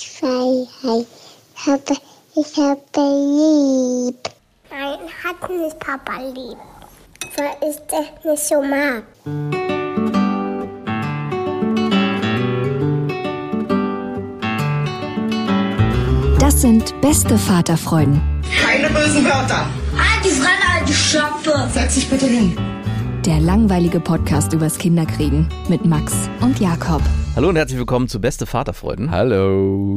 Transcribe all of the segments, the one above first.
Freiheit. Ich habe lieb. Nein, hat nicht Papa lieb. Weil ich das nicht so mag. Das sind beste Vaterfreuden. Keine bösen Wörter. Halt die Fremde, alte Schöpfe. Setz dich bitte hin. Der langweilige Podcast übers Kinderkriegen mit Max und Jakob. Hallo und herzlich willkommen zu Beste Vaterfreuden. Hallo.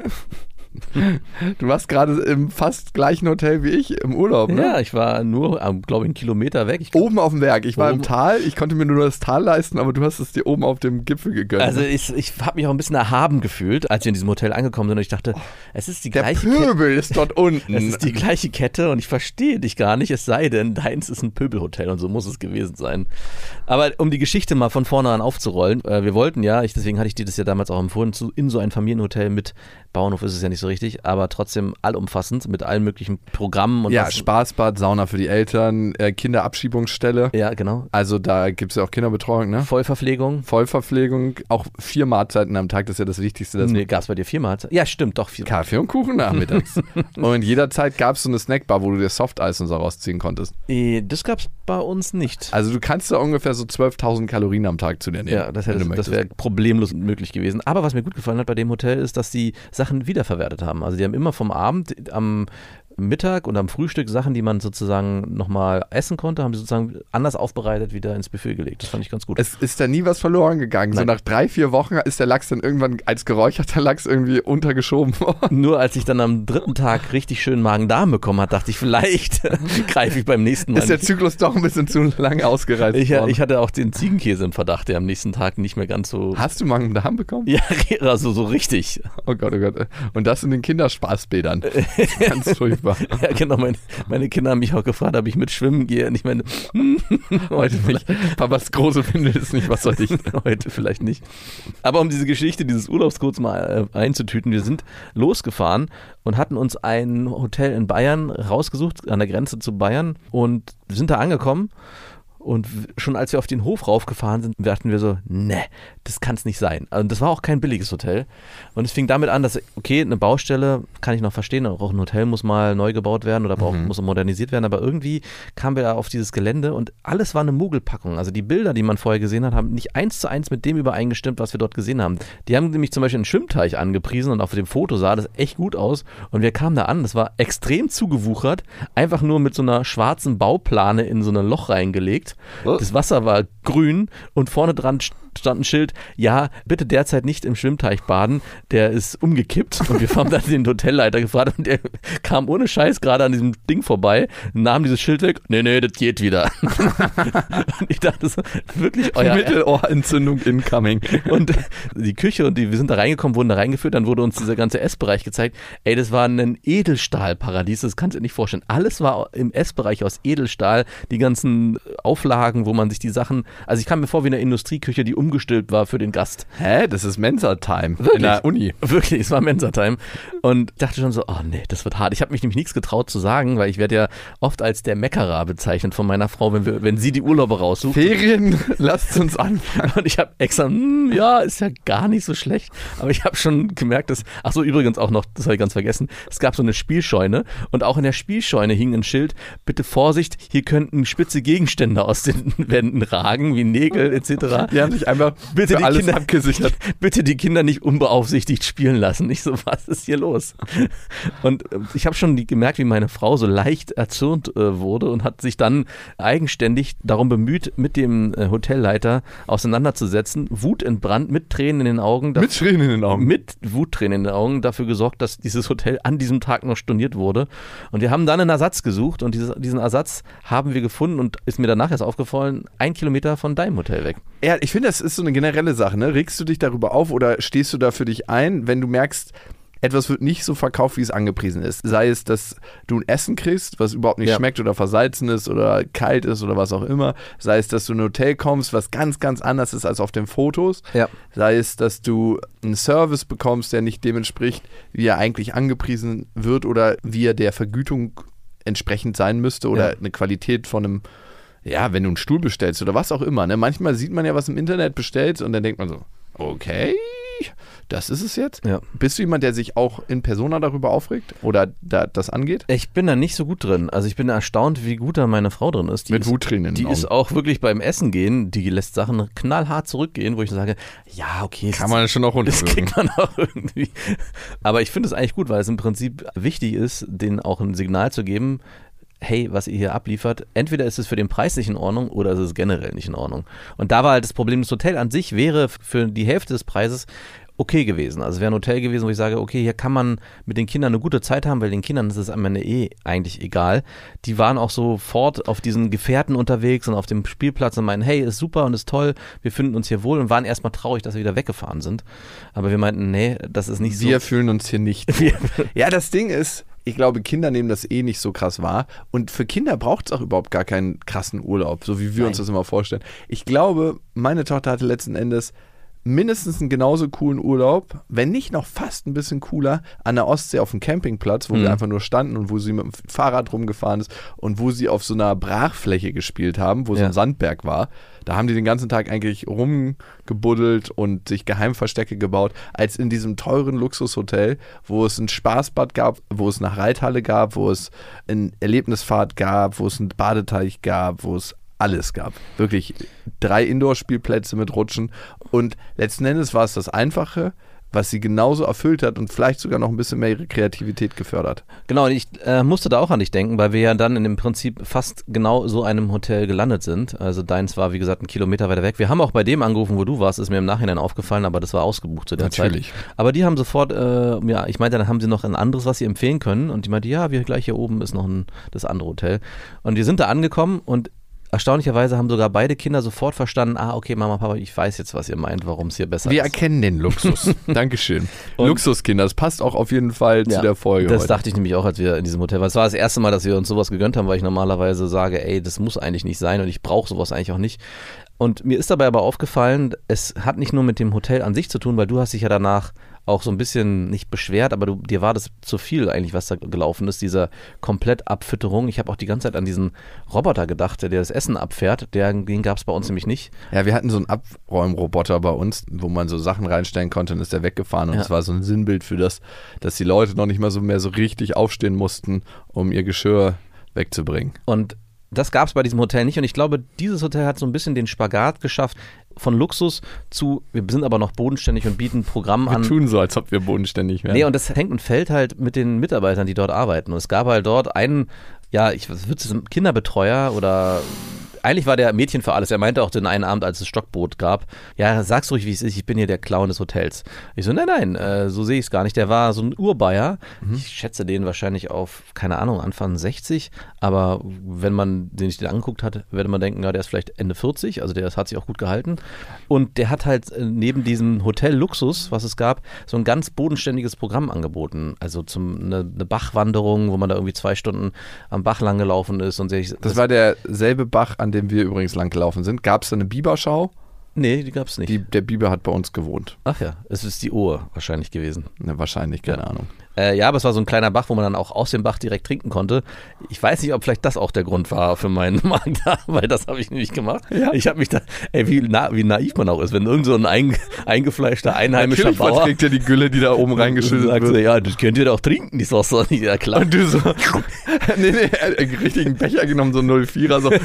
Du warst gerade im fast gleichen Hotel wie ich im Urlaub, ne? Ja, ich war nur, glaube ich, einen Kilometer weg. Oben auf dem Berg. Ich war im Tal. Ich konnte mir nur das Tal leisten, aber du hast es dir oben auf dem Gipfel gegönnt. Also ich habe mich auch ein bisschen erhaben gefühlt, als wir in diesem Hotel angekommen sind und ich dachte, es ist die gleiche Kette. Der Pöbel ist dort unten. Es ist die gleiche Kette und ich verstehe dich gar nicht, es sei denn, deins ist ein Pöbelhotel und so muss es gewesen sein. Aber um die Geschichte mal von vorne an aufzurollen, wir wollten ja, deswegen hatte ich dir das ja damals auch empfohlen, in so ein Familienhotel mit Bauernhof ist es ja nicht so richtig, aber trotzdem allumfassend mit allen möglichen Programmen. Und ja, Spaßbad, Sauna für die Eltern, Kinderabschiebungsstelle. Ja, genau. Also da gibt es ja auch Kinderbetreuung, ne? Vollverpflegung, auch 4 Mahlzeiten am Tag, das ist ja das Wichtigste. Nee, gab es bei dir 4 Mahlzeiten? Ja, stimmt, doch 4. Kaffee und Kuchen nachmittags. Und jederzeit gab es so eine Snackbar, wo du dir Softeis und so rausziehen konntest. Das gab es bei uns nicht. Also du kannst da ungefähr so 12.000 Kalorien am Tag zu dir nehmen. Ja, das wäre problemlos möglich gewesen. Aber was mir gut gefallen hat bei dem Hotel ist, dass die Sachen wiederverwertet haben. Also die haben immer vom Abend am Mittag und am Frühstück Sachen, die man sozusagen nochmal essen konnte, haben sie sozusagen anders aufbereitet wieder ins Buffet gelegt. Das fand ich ganz gut. Es ist da nie was verloren gegangen. Nein. So nach 3-4 Wochen ist der Lachs dann irgendwann als geräucherter Lachs irgendwie untergeschoben worden. Nur als ich dann am 3. Tag richtig schön Magen-Darm bekommen habe, dachte ich, vielleicht greife ich beim nächsten Mal. Ist der Zyklus doch ein bisschen zu lange ausgereizt worden? Ich hatte auch den Ziegenkäse im Verdacht, der am nächsten Tag nicht mehr ganz so... Hast du Magen-Darm bekommen? Ja, also so richtig. Oh Gott, oh Gott. Und das in den Kinderspaßbädern. Ganz furchtbar. Ja, genau. Meine Kinder haben mich auch gefragt, ob ich mit schwimmen gehe. Und ich meine, heute nicht. Papas große Windel ist nicht, was soll ich? Heute vielleicht nicht. Aber um diese Geschichte dieses Urlaubs kurz mal einzutüten, wir sind losgefahren und hatten uns ein Hotel in Bayern rausgesucht, an der Grenze zu Bayern und sind da angekommen. Und schon als wir auf den Hof raufgefahren sind, dachten wir so, ne, das kann es nicht sein. Also das war auch kein billiges Hotel. Und es fing damit an, dass, okay, eine Baustelle kann ich noch verstehen, auch ein Hotel muss mal neu gebaut werden oder muss modernisiert werden, aber irgendwie kamen wir da auf dieses Gelände und alles war eine Mogelpackung. Also die Bilder, die man vorher gesehen hat, haben nicht 1:1 mit dem übereingestimmt, was wir dort gesehen haben. Die haben nämlich zum Beispiel einen Schwimmteich angepriesen und auf dem Foto sah das echt gut aus. Und wir kamen da an, das war extrem zugewuchert, einfach nur mit so einer schwarzen Bauplane in so ein Loch reingelegt. Das Wasser war grün und vorne dran stand ein Schild, ja, bitte derzeit nicht im Schwimmteich baden, der ist umgekippt. Und wir haben dann den Hotelleiter gefragt und der kam ohne Scheiß gerade an diesem Ding vorbei, nahm dieses Schild weg, nee, das geht wieder. Und ich dachte, das ist wirklich euer Mittelohrentzündung incoming. Und die Küche und wir sind da reingekommen, wurden da reingeführt, dann wurde uns dieser ganze Essbereich gezeigt. Ey, das war ein Edelstahlparadies, das kannst du dir nicht vorstellen. Alles war im Essbereich aus Edelstahl, die ganzen Auflagen, wo man sich die Sachen, also ich kam mir vor wie eine Industrieküche, die umgestülpt war für den Gast. Hä? Das ist Mensa-Time in der Uni. Wirklich, es war Mensa-Time. Und ich dachte schon so, oh nee, das wird hart. Ich habe mich nämlich nichts getraut zu sagen, weil ich werde ja oft als der Meckerer bezeichnet von meiner Frau, wenn sie die Urlaube raussucht. Ferien, lasst uns anfangen. Und ich habe extra, ja, ist ja gar nicht so schlecht. Aber ich habe schon gemerkt, dass, ach so, übrigens auch noch, das habe ich ganz vergessen, es gab so eine Spielscheune und auch in der Spielscheune hing ein Schild, bitte Vorsicht, hier könnten spitze Gegenstände aus den Wänden ragen, wie Nägel etc. Die haben sich einfach bitte für alles Kinder, abgesichert. Bitte die Kinder nicht unbeaufsichtigt spielen lassen. Ich so, was ist hier los? Und ich habe schon gemerkt, wie meine Frau so leicht erzürnt wurde und hat sich dann eigenständig darum bemüht, mit dem Hotelleiter auseinanderzusetzen. Wutentbrannt, mit Tränen in den Augen. Mit Tränen in den Augen? Mit Wuttränen in den Augen dafür gesorgt, dass dieses Hotel an diesem Tag noch storniert wurde. Und wir haben dann einen Ersatz gesucht und diesen Ersatz haben wir gefunden und ist mir danach erst aufgefallen, 1 Kilometer von deinem Hotel weg. Ja, ich finde, das ist so eine generelle Sache, ne? Regst du dich darüber auf oder stehst du da für dich ein, wenn du merkst, etwas wird nicht so verkauft, wie es angepriesen ist. Sei es, dass du ein Essen kriegst, was überhaupt nicht schmeckt oder versalzen ist oder kalt ist oder was auch immer. Sei es, dass du in ein Hotel kommst, was ganz, ganz anders ist als auf den Fotos. Ja. Sei es, dass du einen Service bekommst, der nicht dem entspricht, wie er eigentlich angepriesen wird oder wie er der Vergütung entsprechend sein müsste oder eine Qualität von einem, ja, wenn du einen Stuhl bestellst oder was auch immer. Ne? Manchmal sieht man ja, was im Internet bestellt und dann denkt man so, okay, das ist es jetzt? Ja. Bist du jemand, der sich auch in Persona darüber aufregt oder das angeht? Ich bin da nicht so gut drin. Also ich bin erstaunt, wie gut da meine Frau drin ist. Mit Wuttränen in den Die Augen. ist auch wirklich beim Essen gehen, die lässt Sachen knallhart zurückgehen, wo ich sage, ja, okay. Kann man schon auch Das runterwürgen. kriegt man auch irgendwie. Aber ich finde es eigentlich gut, weil es im Prinzip wichtig ist, denen auch ein Signal zu geben, hey, was ihr hier abliefert, entweder ist es für den Preis nicht in Ordnung oder ist es generell nicht in Ordnung. Und da war halt das Problem, das Hotel an sich wäre für die Hälfte des Preises okay gewesen. Also es wäre ein Hotel gewesen, wo ich sage, okay, hier kann man mit den Kindern eine gute Zeit haben, weil den Kindern ist es am Ende eigentlich egal. Die waren auch sofort auf diesen Gefährten unterwegs und auf dem Spielplatz und meinen, hey, ist super und ist toll, wir finden uns hier wohl und waren erstmal traurig, dass wir wieder weggefahren sind. Aber wir meinten, nee, das ist nicht so. Wir fühlen uns hier nicht. Ja, das Ding ist, ich glaube, Kinder nehmen das nicht so krass wahr. Und für Kinder braucht es auch überhaupt gar keinen krassen Urlaub, so wie wir uns das immer vorstellen. Ich glaube, meine Tochter hatte letzten Endes mindestens einen genauso coolen Urlaub, wenn nicht noch fast ein bisschen cooler, an der Ostsee auf dem Campingplatz, wo wir einfach nur standen und wo sie mit dem Fahrrad rumgefahren ist und wo sie auf so einer Brachfläche gespielt haben, wo so ein Sandberg war. Da haben die den ganzen Tag eigentlich rumgebuddelt und sich Geheimverstecke gebaut, als in diesem teuren Luxushotel, wo es ein Spaßbad gab, wo es eine Reithalle gab, wo es eine Erlebnisfahrt gab, wo es einen Badeteich gab, wo es alles gab. Wirklich 3 Indoor-Spielplätze mit Rutschen. Und letzten Endes war es das Einfache, was sie genauso erfüllt hat und vielleicht sogar noch ein bisschen mehr ihre Kreativität gefördert. Genau, und ich musste da auch an dich denken, weil wir ja dann in dem Prinzip fast genau so einem Hotel gelandet sind. Also deins war, wie gesagt, 1 Kilometer weiter weg. Wir haben auch bei dem angerufen, wo du warst, ist mir im Nachhinein aufgefallen, aber das war ausgebucht zu der Natürlich. Zeit. Aber die haben sofort, ich meinte, dann haben sie noch ein anderes, was sie empfehlen können. Und die meinte, ja, wir gleich hier oben ist noch das andere Hotel. Und die sind da angekommen und erstaunlicherweise haben sogar beide Kinder sofort verstanden, okay, Mama, Papa, ich weiß jetzt, was ihr meint, warum es hier besser Wir ist. erkennen den Luxus. Dankeschön. Luxuskinder, das passt auch auf jeden Fall zu der Folge Das heute. dachte ich nämlich auch, als wir in diesem Hotel waren. Es war das erste Mal, dass wir uns sowas gegönnt haben, weil ich normalerweise sage, ey, das muss eigentlich nicht sein und ich brauche sowas eigentlich auch nicht. Und mir ist dabei aber aufgefallen, es hat nicht nur mit dem Hotel an sich zu tun, weil du hast dich ja danach auch so ein bisschen nicht beschwert, aber dir war das zu viel eigentlich, was da gelaufen ist, diese Komplettabfütterung. Ich habe auch die ganze Zeit an diesen Roboter gedacht, der das Essen abfährt. Den gab es bei uns nämlich nicht. Ja, wir hatten so einen Abräumroboter bei uns, wo man so Sachen reinstellen konnte und ist der weggefahren. Und das war so ein Sinnbild für das, dass die Leute noch nicht mal so mehr so richtig aufstehen mussten, um ihr Geschirr wegzubringen. Und das gab es bei diesem Hotel nicht und ich glaube, dieses Hotel hat so ein bisschen den Spagat geschafft von Luxus zu, wir sind aber noch bodenständig und bieten Programm an. Wir tun so, als ob wir bodenständig wären. Nee, und das hängt und fällt halt mit den Mitarbeitern, die dort arbeiten. Und es gab halt dort einen, Kinderbetreuer oder eigentlich war der Mädchen für alles. Er meinte auch den einen Abend, als es Stockbrot gab, ja, sag's ruhig, wie es ist, ich bin hier der Clown des Hotels. Ich so, nein, so sehe ich es gar nicht. Der war so ein Urbayer. Ich schätze den wahrscheinlich auf, keine Ahnung, Anfang 60. Aber wenn man sich den angeguckt hat, würde man denken, ja, der ist vielleicht Ende 40. Also der hat sich auch gut gehalten. Und der hat halt neben diesem Hotel Luxus, was es gab, so ein ganz bodenständiges Programm angeboten. Also eine Bachwanderung, wo man da irgendwie 2 Stunden am Bach lang gelaufen ist. Und das war derselbe Bach, an dem wir übrigens lang gelaufen sind. Gab es da eine Biberschau? Nee, die gab es nicht. Der Biber hat bei uns gewohnt. Ach ja, es ist die Uhr wahrscheinlich gewesen. Ne, wahrscheinlich, keine Ahnung. Ja, aber es war so ein kleiner Bach, wo man dann auch aus dem Bach direkt trinken konnte. Ich weiß nicht, ob vielleicht das auch der Grund war für meinen Magen da, weil das habe ich nämlich gemacht. Ja. Ich habe mich da, wie naiv man auch ist, wenn irgend so ein eingefleischter Einheimischer Natürlich Bauer verträgt ja die Gülle, die da oben reingeschüttet sagt, wird. ja, das könnt ihr doch trinken, die Sauce doch nicht, ja klar. Und du so, nee, er hat einen richtigen Becher genommen, so 04er, so.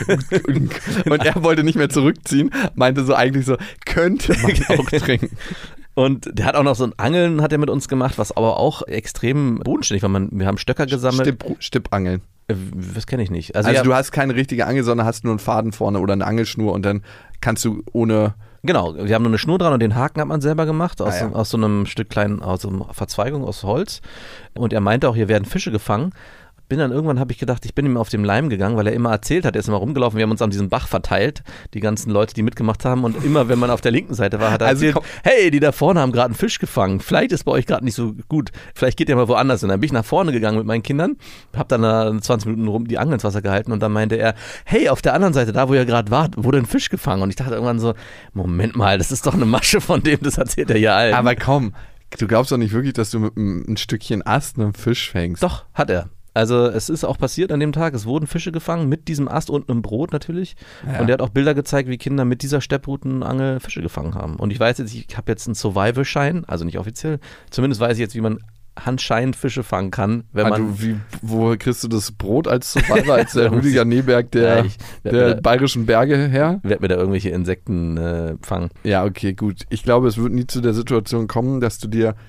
Und er wollte nicht mehr zurückziehen, meinte so eigentlich so, könnte man auch trinken. Und der hat auch noch so ein Angeln hat er mit uns gemacht, was aber auch extrem bodenständig war. Wir haben Stöcker gesammelt. Stippangeln. Das kenne ich nicht. Also du hast keine richtige Angel, sondern hast nur einen Faden vorne oder eine Angelschnur und dann kannst du ohne... Genau, wir haben nur eine Schnur dran und den Haken hat man selber gemacht, aus so einem Stück kleinen, aus so einer Verzweigung aus Holz. Und er meinte auch, hier werden Fische gefangen. Irgendwann habe ich gedacht, ich bin ihm auf dem Leim gegangen, weil er immer erzählt hat, er ist immer rumgelaufen, wir haben uns an diesem Bach verteilt, die ganzen Leute, die mitgemacht haben und immer, wenn man auf der linken Seite war, hat er erzählt, hey, die da vorne haben gerade einen Fisch gefangen, vielleicht ist bei euch gerade nicht so gut, vielleicht geht ihr mal woanders hin. Dann bin ich nach vorne gegangen mit meinen Kindern, habe dann 20 Minuten rum die Angel ins Wasser gehalten und dann meinte er, hey, auf der anderen Seite, da wo ihr gerade wart, wurde ein Fisch gefangen und ich dachte irgendwann so, Moment mal, das ist doch eine Masche von dem, das erzählt er ja allen. Aber komm, du glaubst doch nicht wirklich, dass du mit ein Stückchen Ast einen Fisch fängst. Doch, hat er. Also es ist auch passiert an dem Tag, es wurden Fische gefangen mit diesem Ast und einem Brot natürlich. Ja. Und der hat auch Bilder gezeigt, wie Kinder mit dieser Stepprutenangel Fische gefangen haben. Und ich weiß jetzt, ich habe jetzt einen Survival-Schein, also nicht offiziell, zumindest weiß ich jetzt, wie man anscheinend Fische fangen kann, wenn man... Woher kriegst du das Brot als Survivor, als der Rüdiger Neberg der bayerischen Berge her? Werd mir da irgendwelche Insekten fangen. Ja, okay, gut. Ich glaube, es wird nie zu der Situation kommen, dass du dir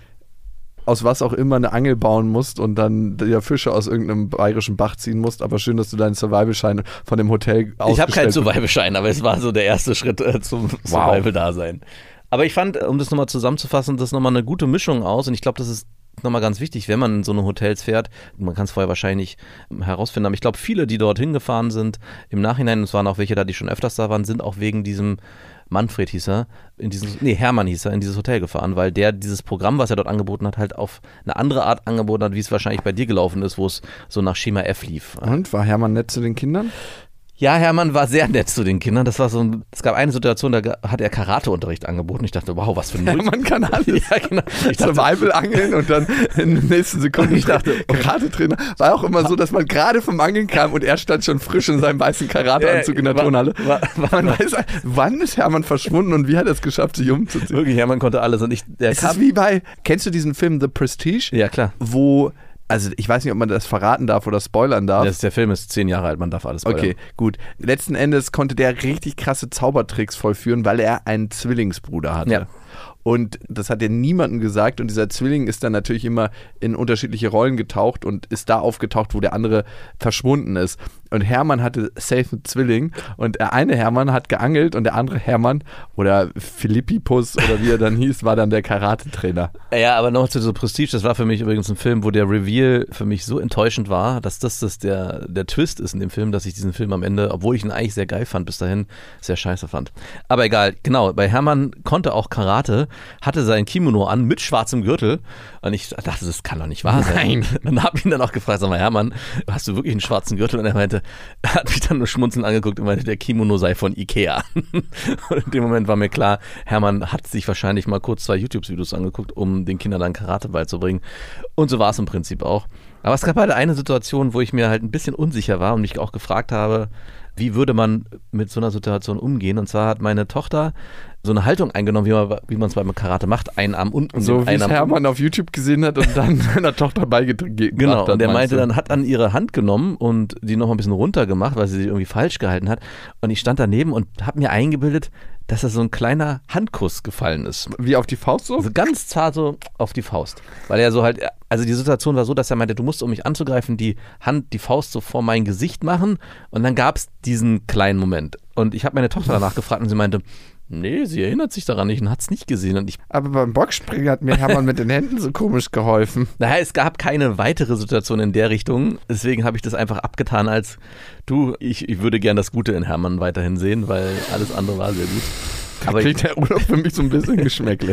aus was auch immer eine Angel bauen musst und dann dir Fische aus irgendeinem bayerischen Bach ziehen musst, aber schön, dass du deinen Survival-Schein von dem Hotel ausgestellt hast. Ich habe keinen Survival-Schein, aber es war so der erste Schritt zum Survival-Dasein. Aber ich fand, um das nochmal zusammenzufassen, das ist nochmal eine gute Mischung aus und ich glaube, das ist nochmal ganz wichtig, wenn man in so eine Hotels fährt. Man kann es vorher wahrscheinlich herausfinden, aber ich glaube, viele, die dorthin gefahren sind, im Nachhinein, es waren auch welche da, die schon öfters da waren, sind auch wegen diesem Manfred hieß er, Hermann hieß er, in dieses Hotel gefahren, weil der dieses Programm, was er dort angeboten hat, halt auf eine andere Art angeboten hat, wie es wahrscheinlich bei dir gelaufen ist, wo es so nach Schema F lief. Und, war Hermann nett zu den Kindern? Ja, Hermann war sehr nett zu den Kindern. Es gab eine Situation, da hat er Karateunterricht angeboten. Ich dachte, wow, was für ein Hermann kann alles. Ja, genau. Survival-Angeln und dann in den nächsten Sekunden ich dachte, Karate-Trainer. War auch immer so, dass man gerade vom Angeln kam und er stand schon frisch in seinem weißen Karateanzug in der Turnhalle. Man weiß, wann ist Hermann verschwunden und wie hat er es geschafft, sich umzuziehen? Wirklich, Hermann konnte alles. Und es ist wie kennst du diesen Film The Prestige? Ja, klar. Also ich weiß nicht, ob man das verraten darf oder spoilern darf. Der Film ist 10 Jahre alt, man darf alles spoilern. Okay, gut. Letzten Endes konnte der richtig krasse Zaubertricks vollführen, weil er einen Zwillingsbruder hatte. Ja. Und das hat er niemandem gesagt und dieser Zwilling ist dann natürlich immer in unterschiedliche Rollen getaucht und ist da aufgetaucht, wo der andere verschwunden ist. Und Hermann hatte safe einen Zwilling und der eine Hermann hat geangelt und der andere Hermann oder Philippipus oder wie er dann hieß, war dann der Karate-Trainer. Ja, aber noch zu so Prestige, das war für mich übrigens ein Film, wo der Reveal für mich so enttäuschend war, dass das der Twist ist in dem Film, dass ich diesen Film am Ende, obwohl ich ihn eigentlich sehr geil fand, bis dahin sehr scheiße fand. Aber egal, genau, bei Hermann konnte auch Karate, hatte sein Kimono an mit schwarzem Gürtel und ich dachte, das kann doch nicht wahr sein. Nein. Und habe ihn dann auch gefragt, sag mal, Hermann, hast du wirklich einen schwarzen Gürtel? Und er hat mich dann nur schmunzelnd angeguckt und meinte, der Kimono sei von Ikea. Und in dem Moment war mir klar, Hermann hat sich wahrscheinlich mal kurz 2 YouTube-Videos angeguckt, um den Kindern dann Karate beizubringen. Und so war es im Prinzip auch. Aber es gab halt eine Situation, wo ich mir halt ein bisschen unsicher war und mich auch gefragt habe, wie würde man mit so einer Situation umgehen? Und zwar hat meine Tochter so eine Haltung eingenommen, wie man es beim Karate macht, einen Arm unten. So wie es Hermann auf YouTube gesehen hat und dann seiner Tochter beigebracht hat. Genau, und er meinte dann, hat dann ihre Hand genommen und die noch ein bisschen runter gemacht, weil sie sich irgendwie falsch gehalten hat. Und ich stand daneben und habe mir eingebildet, dass da so ein kleiner Handkuss gefallen ist. Wie auf die Faust so? Also ganz zart so auf die Faust. Weil er so halt, also die Situation war so, dass er meinte, du musst, um mich anzugreifen, die Faust so vor mein Gesicht machen und dann gab es diesen kleinen Moment. Und ich habe meine Tochter danach gefragt und sie meinte, nee, sie erinnert sich daran nicht und hat es nicht gesehen. Aber beim Boxspringen hat mir Hermann mit den Händen so komisch geholfen. Naja, es gab keine weitere Situation in der Richtung. Deswegen habe ich das einfach abgetan als, ich würde gern das Gute in Hermann weiterhin sehen, weil alles andere war sehr gut. Aber kriegt der Urlaub für mich so ein bisschen Geschmäckle.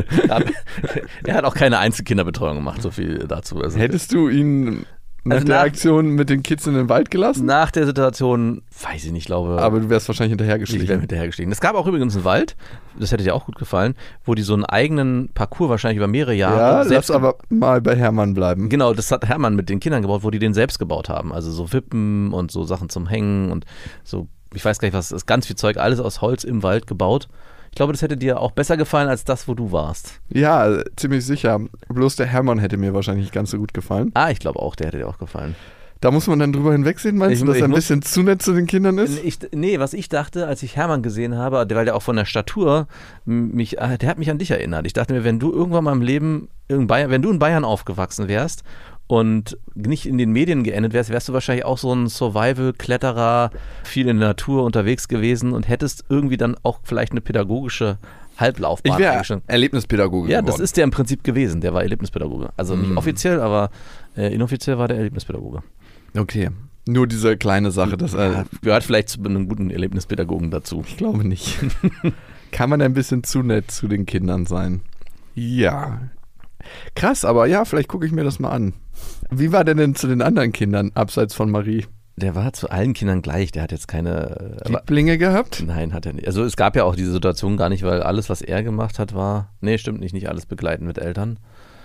Er hat auch keine Einzelkinderbetreuung gemacht, so viel dazu. Also, hättest du ihn nach der Aktion mit den Kids in den Wald gelassen? Nach der Situation, weiß ich nicht, glaube. Aber du wärst wahrscheinlich hinterhergestiegen. Ich wäre hinterhergestiegen. Es gab auch übrigens einen Wald, das hätte dir auch gut gefallen, wo die so einen eigenen Parcours wahrscheinlich über mehrere Jahre. Ja, lass aber mal bei Hermann bleiben. Genau, das hat Hermann mit den Kindern gebaut, wo die den selbst gebaut haben. Also so Wippen und so Sachen zum Hängen und so, ich weiß gar nicht was, ist ganz viel Zeug, alles aus Holz im Wald gebaut. Ich glaube, das hätte dir auch besser gefallen als das, wo du warst. Ja, ziemlich sicher. Bloß der Hermann hätte mir wahrscheinlich nicht ganz so gut gefallen. Ah, ich glaube auch, der hätte dir auch gefallen. Da muss man dann drüber hinwegsehen, meinst du, dass er ein bisschen zu nett zu den Kindern ist? Nee, was ich dachte, als ich Hermann gesehen habe, weil der auch von der Statur der hat mich an dich erinnert. Ich dachte mir, wenn du irgendwann mal im Leben wenn du in Bayern aufgewachsen wärst und nicht in den Medien geendet wärst du wahrscheinlich auch so ein Survival-Kletterer, viel in der Natur unterwegs gewesen und hättest irgendwie dann auch vielleicht eine pädagogische Halblaufbahn. Ich wäre Erlebnispädagoge Ja, geworden. Das ist der im Prinzip gewesen. Der war Erlebnispädagoge. Also nicht offiziell, aber inoffiziell war der Erlebnispädagoge. Okay. Nur diese kleine Sache. Das gehört vielleicht zu einem guten Erlebnispädagogen dazu. Ich glaube nicht. Kann man ein bisschen zu nett zu den Kindern sein? Ja. Krass, aber ja, vielleicht gucke ich mir das mal an. Wie war der denn zu den anderen Kindern, abseits von Marie? Der war zu allen Kindern gleich, der hat jetzt keine Lieblinge gehabt? Nein, hat er nicht. Also es gab ja auch diese Situation gar nicht, weil alles, was er gemacht hat, war, nee, stimmt nicht alles begleiten mit Eltern.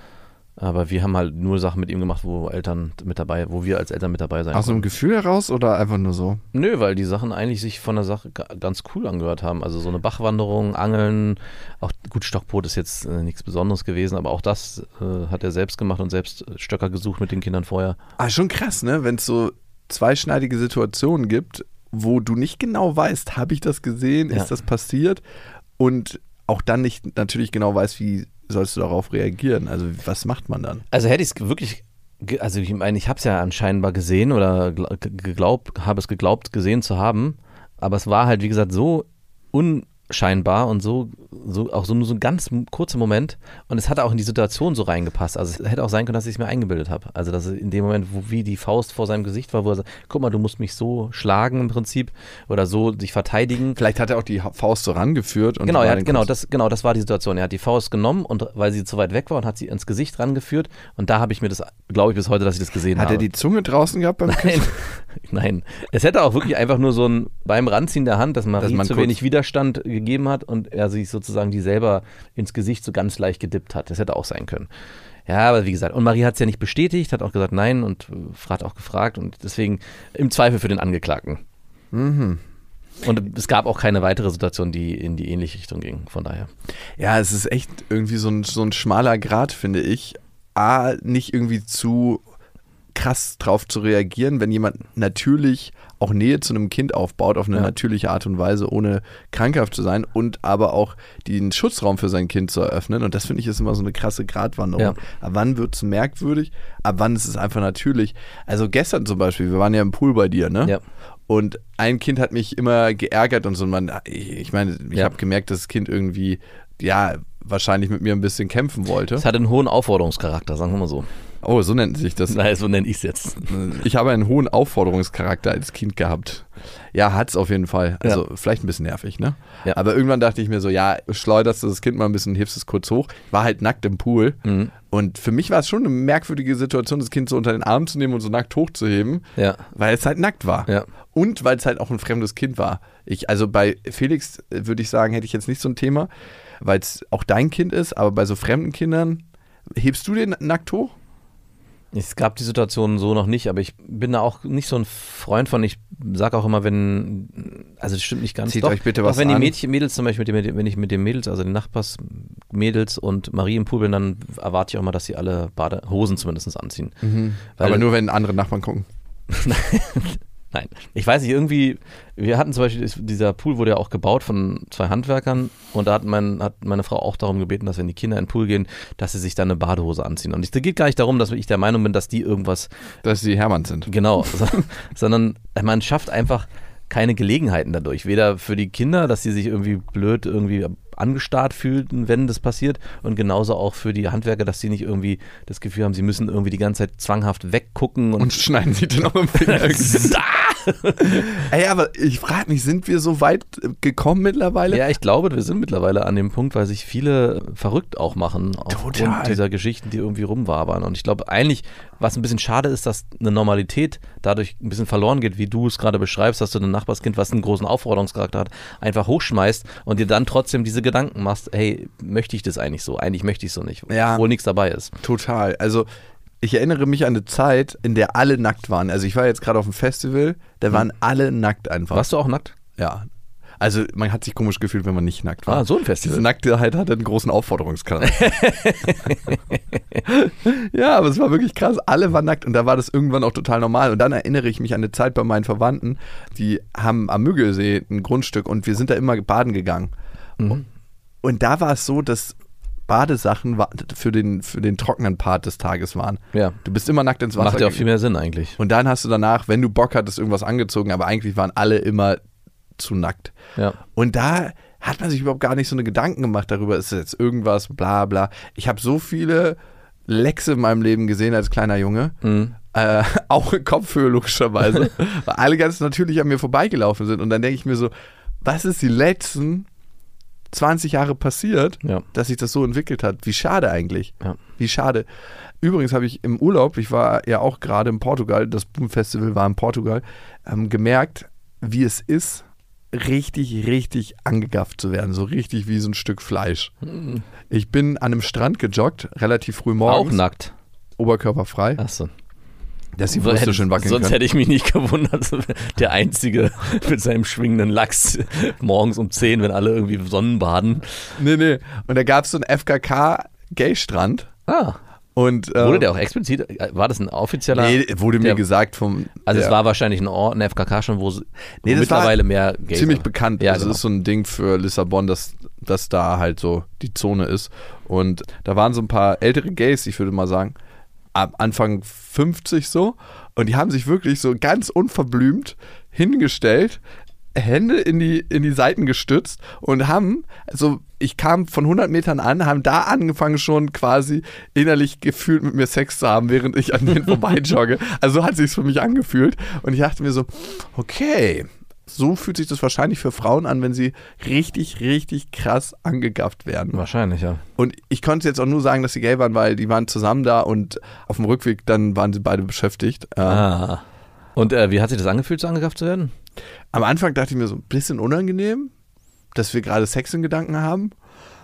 Aber wir haben halt nur Sachen mit ihm gemacht, wo wir als Eltern mit dabei sein Aus einem Gefühl heraus oder einfach nur so? Nö, weil die Sachen eigentlich sich von der Sache ganz cool angehört haben. Also so eine Bachwanderung, Angeln, auch gut, Stockbrot ist jetzt nichts Besonderes gewesen, aber auch das hat er selbst gemacht und selbst Stöcker gesucht mit den Kindern vorher. Schon krass, ne? Wenn es so zweischneidige Situationen gibt, wo du nicht genau weißt, habe ich das gesehen, ist das passiert? Und auch dann nicht natürlich genau weißt, wie sollst du darauf reagieren? Also was macht man dann? Also hätte ich es wirklich, also ich meine, ich habe es ja anscheinend gesehen oder habe es geglaubt gesehen zu haben, aber es war halt, wie gesagt, so unscheinbar und so auch so nur so ein ganz kurzer Moment und es hat auch in die Situation so reingepasst. Also es hätte auch sein können, dass ich es mir eingebildet habe. Also dass in dem Moment, wo wie die Faust vor seinem Gesicht war, wo er sagt, guck mal, du musst mich so schlagen im Prinzip oder so sich verteidigen. Vielleicht hat er auch die Faust so rangeführt. Und das war die Situation. Er hat die Faust genommen und weil sie zu weit weg war und hat sie ins Gesicht rangeführt und da habe ich mir das, glaube ich bis heute, dass ich das gesehen habe. Hat er die Zunge draußen gehabt beim Küssen? Nein. Es hätte auch wirklich einfach nur so ein beim Ranziehen der Hand, dass Marie zu wenig Widerstand gegeben hat und er sich sozusagen die selber ins Gesicht so ganz leicht gedippt hat. Das hätte auch sein können. Ja, aber wie gesagt, und Marie hat es ja nicht bestätigt, hat auch gesagt nein und hat auch gefragt und deswegen im Zweifel für den Angeklagten. Mhm. Und es gab auch keine weitere Situation, die in die ähnliche Richtung ging, von daher. Ja, es ist echt irgendwie so ein schmaler Grat, finde ich. Nicht irgendwie zu krass drauf zu reagieren, wenn jemand natürlich auch Nähe zu einem Kind aufbaut, auf eine natürliche Art und Weise, ohne krankhaft zu sein und aber auch den Schutzraum für sein Kind zu eröffnen. Und das finde ich ist immer so eine krasse Gratwanderung. Ja. Ab wann wird es merkwürdig? Ab wann ist es einfach natürlich? Also gestern zum Beispiel, wir waren ja im Pool bei dir, ne? Ja. Und ein Kind hat mich immer geärgert und so. Ich habe gemerkt, dass das Kind irgendwie, wahrscheinlich mit mir ein bisschen kämpfen wollte. Es hat einen hohen Aufforderungscharakter, sagen wir mal so. Oh, so nennt sich das. Nein, so nenne ich es jetzt. Ich habe einen hohen Aufforderungscharakter als Kind gehabt. Ja, hat es auf jeden Fall. Also vielleicht ein bisschen nervig, ne? Ja. Aber irgendwann dachte ich mir so, schleuderst du das Kind mal ein bisschen, hebst es kurz hoch. Ich war halt nackt im Pool. Mhm. Und für mich war es schon eine merkwürdige Situation, das Kind so unter den Arm zu nehmen und so nackt hochzuheben, weil es halt nackt war. Ja. Und weil es halt auch ein fremdes Kind war. Also bei Felix würde ich sagen, hätte ich jetzt nicht so ein Thema, weil es auch dein Kind ist, aber bei so fremden Kindern, hebst du den nackt hoch? Es gab die Situation so noch nicht, aber ich bin da auch nicht so ein Freund von. Ich sage auch immer, also das stimmt nicht ganz. Zieht euch bitte was wenn an. Die Mädels zum Beispiel, wenn ich mit den Mädels, also den Nachbarsmädels und Marie im Pool bin, dann erwarte ich auch immer, dass sie alle Badehosen zumindest anziehen. Mhm. Aber nur, wenn andere Nachbarn gucken. Nein, ich weiß nicht, irgendwie, wir hatten zum Beispiel, dieser Pool wurde ja auch gebaut von 2 Handwerkern und da hat meine Frau auch darum gebeten, dass wenn die Kinder in den Pool gehen, dass sie sich dann eine Badehose anziehen. Und es geht gar nicht darum, dass ich der Meinung bin, dass die irgendwas... Dass sie Hermann sind. Genau, sondern man schafft einfach keine Gelegenheiten dadurch. Weder für die Kinder, dass sie sich irgendwie blöd irgendwie angestarrt fühlten, wenn das passiert und genauso auch für die Handwerker, dass sie nicht irgendwie das Gefühl haben, sie müssen irgendwie die ganze Zeit zwanghaft weggucken. Und schneiden sie dann auch im Finger. Ey, aber ich frage mich, sind wir so weit gekommen mittlerweile? Ja, ich glaube, wir sind mittlerweile an dem Punkt, weil sich viele verrückt auch machen aufgrund dieser Geschichten, die irgendwie rumwabern. Und ich glaube eigentlich, was ein bisschen schade ist, dass eine Normalität dadurch ein bisschen verloren geht, wie du es gerade beschreibst, dass du ein Nachbarskind, was einen großen Aufforderungscharakter hat, einfach hochschmeißt und dir dann trotzdem diese Gedanken machst, hey, möchte ich das eigentlich so? Eigentlich möchte ich es so nicht, obwohl nichts dabei ist. Total. Also ich erinnere mich an eine Zeit, in der alle nackt waren. Also ich war jetzt gerade auf einem Festival, da waren alle nackt einfach. Warst du auch nackt? Ja. Also man hat sich komisch gefühlt, wenn man nicht nackt war. So ein Festival. Diese Nacktheit hatte einen großen Aufforderungscharakter. Ja, aber es war wirklich krass. Alle waren nackt und da war das irgendwann auch total normal. Und dann erinnere ich mich an eine Zeit bei meinen Verwandten, die haben am Müggelsee ein Grundstück und wir sind da immer baden gegangen. Mhm. Und da war es so, dass Badesachen für den trockenen Part des Tages waren. Ja. Du bist immer nackt ins Wasser. Macht ja auch viel mehr Sinn eigentlich. Und dann hast du danach, wenn du Bock hattest, irgendwas angezogen, aber eigentlich waren alle immer zu nackt. Ja. Und da hat man sich überhaupt gar nicht so eine Gedanken gemacht darüber, ist jetzt irgendwas, bla bla. Ich habe so viele Lexe in meinem Leben gesehen als kleiner Junge. Mhm. Auch in Kopfhöhe logischerweise. Weil alle ganz natürlich an mir vorbeigelaufen sind. Und dann denke ich mir so, was ist die letzten 20 Jahre passiert, dass sich das so entwickelt hat. Wie schade eigentlich. Ja. Wie schade. Übrigens habe ich im Urlaub, ich war ja auch gerade in Portugal, das Boom Festival war in Portugal, gemerkt, wie es ist, richtig, richtig angegafft zu werden. So richtig wie so ein Stück Fleisch. Ich bin an einem Strand gejoggt, relativ früh morgens. Auch nackt. Oberkörperfrei. Achso. Dass die Brüste schön wackeln Sonst können. hätte ich mich nicht gewundert. Der Einzige mit seinem schwingenden Lachs morgens um 10, wenn alle irgendwie Sonnenbaden. Nee. Und da gab es so einen FKK-Gay-Strand. Ah. Und, wurde der auch explizit, war das ein offizieller? Nee, wurde mir gesagt vom... Also es war wahrscheinlich ein Ort, ein FKK schon, wo das mittlerweile mehr Gays ziemlich sind. bekannt. Ja, Also genau. es ist so ein Ding für Lissabon, dass da halt so die Zone ist. Und da waren so ein paar ältere Gays, ich würde mal sagen, ab Anfang 50 so. Und die haben sich wirklich so ganz unverblümt hingestellt, Hände in die Seiten gestützt und haben, also ich kam von 100 Metern an, haben da angefangen schon quasi innerlich gefühlt mit mir Sex zu haben, während ich an denen vorbeijogge. Also so hat sich's für mich angefühlt und ich dachte mir so, okay, so fühlt sich das wahrscheinlich für Frauen an, wenn sie richtig, richtig krass angegafft werden. Wahrscheinlich, ja. Und ich konnte jetzt auch nur sagen, dass sie gay waren, weil die waren zusammen da und auf dem Rückweg dann waren sie beide beschäftigt. Und wie hat sich das angefühlt, so angegafft zu werden? Am Anfang dachte ich mir so ein bisschen unangenehm, dass wir gerade Sex in Gedanken haben.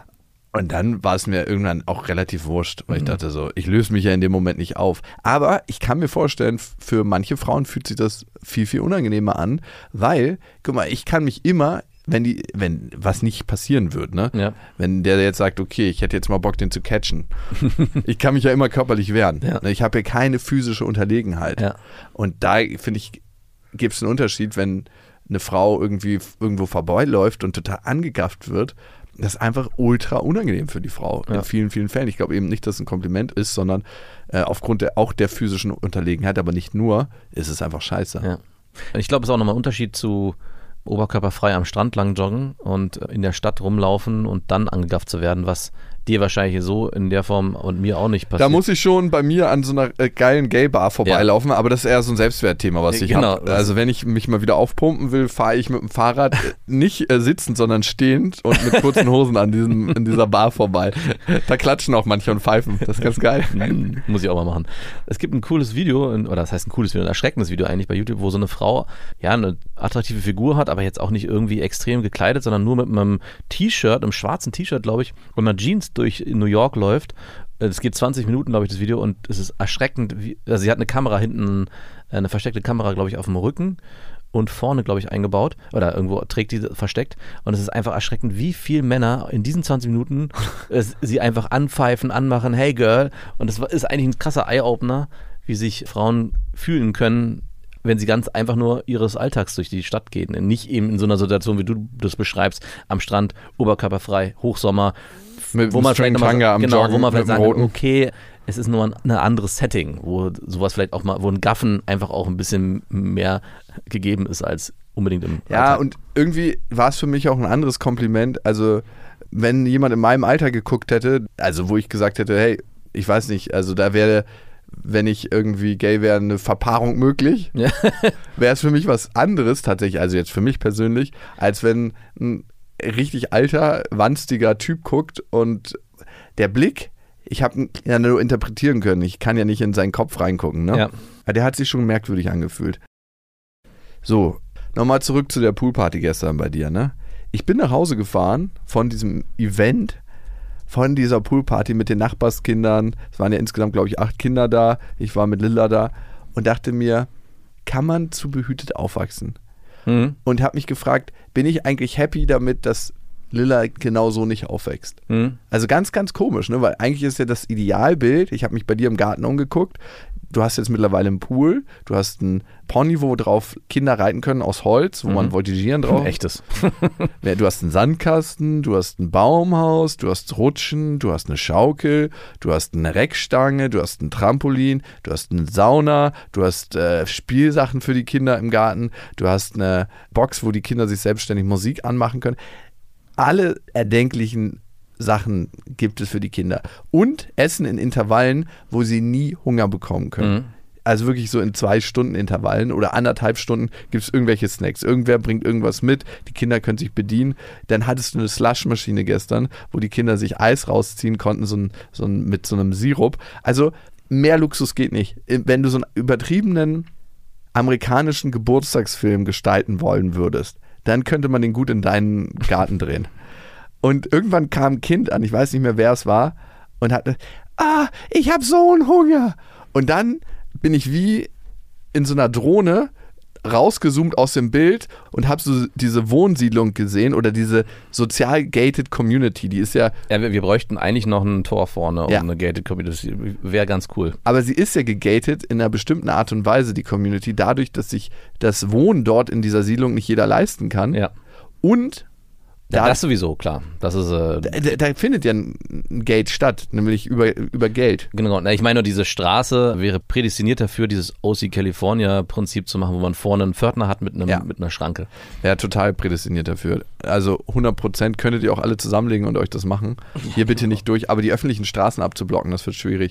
Und dann war es mir irgendwann auch relativ wurscht, weil ich dachte so, ich löse mich ja in dem Moment nicht auf. Aber ich kann mir vorstellen, für manche Frauen fühlt sich das viel, viel unangenehmer an, weil, guck mal, ich kann mich immer, wenn was nicht passieren wird, ne? Ja. Wenn der jetzt sagt, okay, ich hätte jetzt mal Bock, den zu catchen. Ich kann mich ja immer körperlich wehren. Ja. Ich habe ja keine physische Unterlegenheit. Ja. Und da, finde ich, gibt es einen Unterschied, wenn eine Frau irgendwo vorbeiläuft und total angegafft wird. Das ist einfach ultra unangenehm für die Frau in vielen, vielen Fällen. Ich glaube eben nicht, dass es ein Kompliment ist, sondern aufgrund auch der physischen Unterlegenheit, aber nicht nur, ist es einfach scheiße. Ja. Ich glaube, es ist auch nochmal ein Unterschied zu oberkörperfrei am Strand lang joggen und in der Stadt rumlaufen und dann angegafft zu werden, was dir wahrscheinlich so in der Form und mir auch nicht passiert. Da muss ich schon bei mir an so einer geilen Gay-Bar vorbeilaufen, aber das ist eher so ein Selbstwertthema, was ich habe. Also wenn ich mich mal wieder aufpumpen will, fahre ich mit dem Fahrrad nicht sitzend, sondern stehend und mit kurzen Hosen in dieser Bar vorbei. Da klatschen auch manche und pfeifen. Das ist ganz geil. Muss ich auch mal machen. Es gibt ein cooles Video, oder das heißt ein cooles Video, ein erschreckendes Video eigentlich bei YouTube, wo so eine Frau ja eine attraktive Figur hat, aber jetzt auch nicht irgendwie extrem gekleidet, sondern nur mit einem T-Shirt, einem schwarzen T-Shirt, glaube ich, und einer Jeans durch New York läuft. Es geht 20 Minuten, glaube ich, das Video, und es ist erschreckend. Also sie hat eine Kamera hinten, eine versteckte Kamera, glaube ich, auf dem Rücken und vorne, glaube ich, eingebaut oder irgendwo trägt die versteckt, und es ist einfach erschreckend, wie viele Männer in diesen 20 Minuten sie einfach anpfeifen, anmachen, hey Girl, und das ist eigentlich ein krasser Eye-Opener, wie sich Frauen fühlen können, wenn sie ganz einfach nur ihres Alltags durch die Stadt gehen. Nicht eben in so einer Situation, wie du das beschreibst, am Strand, oberkörperfrei, Hochsommer, wo man vielleicht sagen kann, okay, es ist nur ein anderes Setting, wo sowas vielleicht auch mal, wo ein Gaffen einfach auch ein bisschen mehr gegeben ist als unbedingt im Alltag. Ja, und irgendwie war es für mich auch ein anderes Kompliment. Also, wenn jemand in meinem Alter geguckt hätte, also wo ich gesagt hätte, hey, ich weiß nicht, also da wäre, wenn ich irgendwie gay wäre, eine Verpaarung möglich, wäre es für mich was anderes tatsächlich, also jetzt für mich persönlich, als wenn ein richtig alter, wanstiger Typ guckt und der Blick, ich habe ihn ja nur interpretieren können, ich kann ja nicht in seinen Kopf reingucken, ne? Ja. Aber der hat sich schon merkwürdig angefühlt. So, nochmal zurück zu der Poolparty gestern bei dir, ne? Ich bin nach Hause gefahren von diesem Event, von dieser Poolparty mit den Nachbarskindern. Es waren ja insgesamt, glaube ich, 8 Kinder da. Ich war mit Lilla da und dachte mir, kann man zu behütet aufwachsen? Und habe mich gefragt, bin ich eigentlich happy damit, dass Lilla genau so nicht aufwächst? Also ganz, ganz komisch, ne? Weil eigentlich ist ja das Idealbild, ich habe mich bei dir im Garten umgeguckt, du hast jetzt mittlerweile einen Pool, du hast einen Pony, wo drauf Kinder reiten können aus Holz, wo man voltigieren drauf. Echtes. Du hast einen Sandkasten, du hast ein Baumhaus, du hast Rutschen, du hast eine Schaukel, du hast eine Reckstange, du hast ein Trampolin, du hast eine Sauna, du hast Spielsachen für die Kinder im Garten, du hast eine Box, wo die Kinder sich selbstständig Musik anmachen können. Alle erdenklichen Sachen gibt es für die Kinder. Und Essen in Intervallen, wo sie nie Hunger bekommen können. Also wirklich so in 2-Stunden-Intervallen oder 1,5 Stunden gibt es irgendwelche Snacks. Irgendwer bringt irgendwas mit, die Kinder können sich bedienen. Dann hattest du eine Slushmaschine gestern, wo die Kinder sich Eis rausziehen konnten, mit so einem Sirup. Also mehr Luxus geht nicht. Wenn du so einen übertriebenen amerikanischen Geburtstagsfilm gestalten wollen würdest, dann könnte man den gut in deinen Garten drehen. Und irgendwann kam ein Kind an, ich weiß nicht mehr, wer es war, und hatte, ich habe so einen Hunger. Und dann bin ich wie in so einer Drohne rausgezoomt aus dem Bild und habe so diese Wohnsiedlung gesehen oder diese sozial gated Community, die ist ja... Ja, wir bräuchten eigentlich noch ein Tor vorne und eine gated Community, das wäre ganz cool. Aber sie ist ja gegated in einer bestimmten Art und Weise, die Community, dadurch, dass sich das Wohnen dort in dieser Siedlung nicht jeder leisten kann. Ja. Und das sowieso, klar. Das ist, da findet ja ein Gate statt, nämlich über Geld. Genau, ich meine nur, diese Straße wäre prädestiniert dafür, dieses OC California-Prinzip zu machen, wo man vorne einen Pförtner hat mit einer Schranke. Ja, total prädestiniert dafür. Also 100% könntet ihr auch alle zusammenlegen und euch das machen. Hier bitte nicht durch, aber die öffentlichen Straßen abzublocken, das wird schwierig.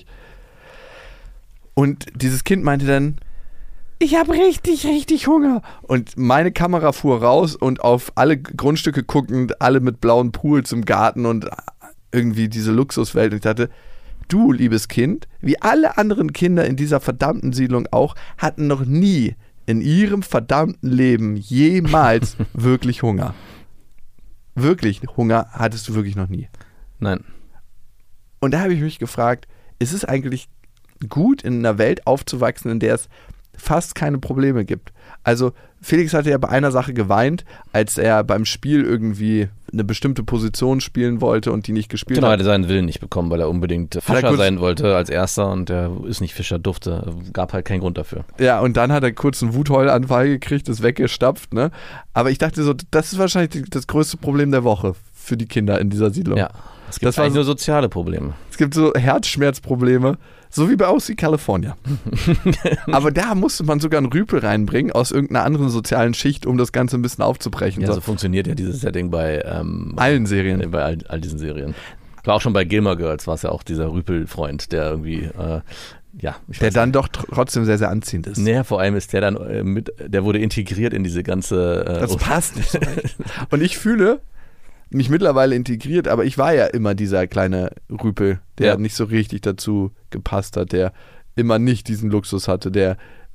Und dieses Kind meinte dann, ich habe richtig, richtig Hunger. Und meine Kamera fuhr raus und auf alle Grundstücke guckend, alle mit blauen Pools im Garten und irgendwie diese Luxuswelt. Und ich dachte, du, liebes Kind, wie alle anderen Kinder in dieser verdammten Siedlung auch, hatten noch nie in ihrem verdammten Leben jemals wirklich Hunger. Wirklich Hunger hattest du wirklich noch nie. Nein. Und da habe ich mich gefragt, ist es eigentlich gut, in einer Welt aufzuwachsen, in der es fast keine Probleme gibt. Also Felix hatte ja bei einer Sache geweint, als er beim Spiel irgendwie eine bestimmte Position spielen wollte und die nicht gespielt hat. Genau, er hatte seinen Willen nicht bekommen, weil er unbedingt Fischer sein wollte als Erster und der ist nicht Fischer, durfte. Gab halt keinen Grund dafür. Ja, und dann hat er kurz einen Wutheulanfall gekriegt, ist weggestapft, ne? Aber ich dachte so, das ist wahrscheinlich das größte Problem der Woche für die Kinder in dieser Siedlung. Ja, es gibt eigentlich nur soziale Probleme. Es gibt so Herzschmerzprobleme. So wie bei OC California. Aber da musste man sogar einen Rüpel reinbringen aus irgendeiner anderen sozialen Schicht, um das Ganze ein bisschen aufzubrechen. Ja, so funktioniert ja dieses Setting bei allen Serien. Bei all diesen Serien. War auch schon bei Gilmore Girls, war es ja auch dieser Rüpel-Freund, der irgendwie, der dann doch trotzdem sehr, sehr anziehend ist. Naja, vor allem ist der dann der wurde integriert in diese ganze... das passt nicht so recht. Und ich fühle mich mittlerweile integriert, aber ich war ja immer dieser kleine Rüpel, der nicht so richtig dazu gepasst hat, der immer nicht diesen Luxus hatte, der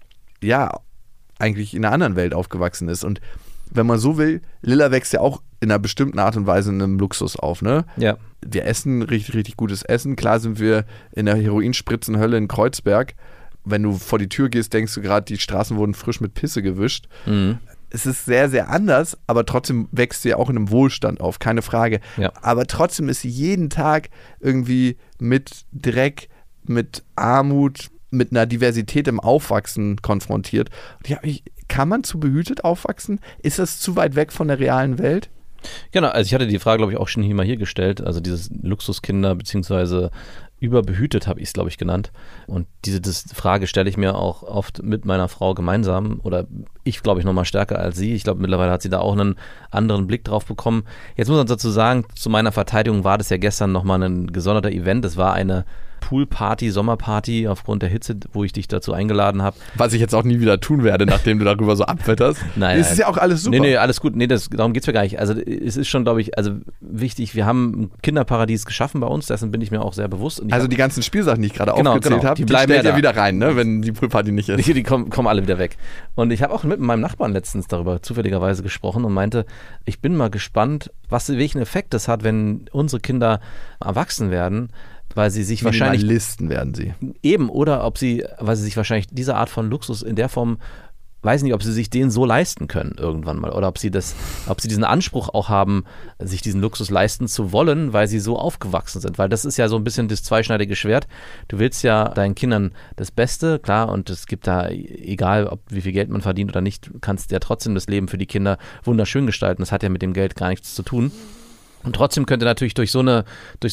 eigentlich in einer anderen Welt aufgewachsen ist. Und wenn man so will, Lilla wächst ja auch in einer bestimmten Art und Weise in einem Luxus auf, ne? Ja. Wir essen richtig, richtig gutes Essen. Klar sind wir in der Heroinspritzenhölle in Kreuzberg. Wenn du vor die Tür gehst, denkst du gerade, die Straßen wurden frisch mit Pisse gewischt. Mhm. Es ist sehr, sehr anders, aber trotzdem wächst sie ja auch in einem Wohlstand auf, keine Frage. Ja. Aber trotzdem ist sie jeden Tag irgendwie mit Dreck, mit Armut, mit einer Diversität im Aufwachsen konfrontiert. Und kann man zu behütet aufwachsen? Ist das zu weit weg von der realen Welt? Genau, also ich hatte die Frage, glaube ich, auch schon hier gestellt. Also dieses Luxuskinder beziehungsweise überbehütet habe ich es, glaube ich, genannt. Und diese Frage stelle ich mir auch oft mit meiner Frau gemeinsam oder ich, glaube ich, nochmal stärker als sie. Ich glaube, mittlerweile hat sie da auch einen anderen Blick drauf bekommen. Jetzt muss man dazu sagen, zu meiner Verteidigung war das ja gestern nochmal ein gesonderter Event. Es war eine Poolparty, Sommerparty aufgrund der Hitze, wo ich dich dazu eingeladen habe. Was ich jetzt auch nie wieder tun werde, nachdem du darüber so abwetterst. Nein. Das ist ja auch alles super. Nee, alles gut. Nee, darum geht es mir gar nicht. Also es ist schon, glaube ich, wichtig, wir haben ein Kinderparadies geschaffen bei uns, dessen bin ich mir auch sehr bewusst. Und also die ganzen Spielsachen, die ich gerade aufgezählt habe, die bleiben ja wieder rein, ne, wenn die Poolparty nicht ist. Die kommen alle wieder weg. Und ich habe auch mit meinem Nachbarn letztens darüber zufälligerweise gesprochen und meinte, ich bin mal gespannt, welchen Effekt das hat, wenn unsere Kinder erwachsen werden, weil sie sich wahrscheinlich... Minimalisten werden sie. Eben, oder weil sie sich wahrscheinlich diese Art von Luxus in der Form, weiß nicht, ob sie sich den so leisten können irgendwann mal oder ob sie diesen Anspruch auch haben, sich diesen Luxus leisten zu wollen, weil sie so aufgewachsen sind, weil das ist ja so ein bisschen das zweischneidige Schwert. Du willst ja deinen Kindern das Beste, klar, und es gibt da, egal wie viel Geld man verdient oder nicht, kannst ja trotzdem das Leben für die Kinder wunderschön gestalten. Das hat ja mit dem Geld gar nichts zu tun. Und trotzdem könnte natürlich durch so ein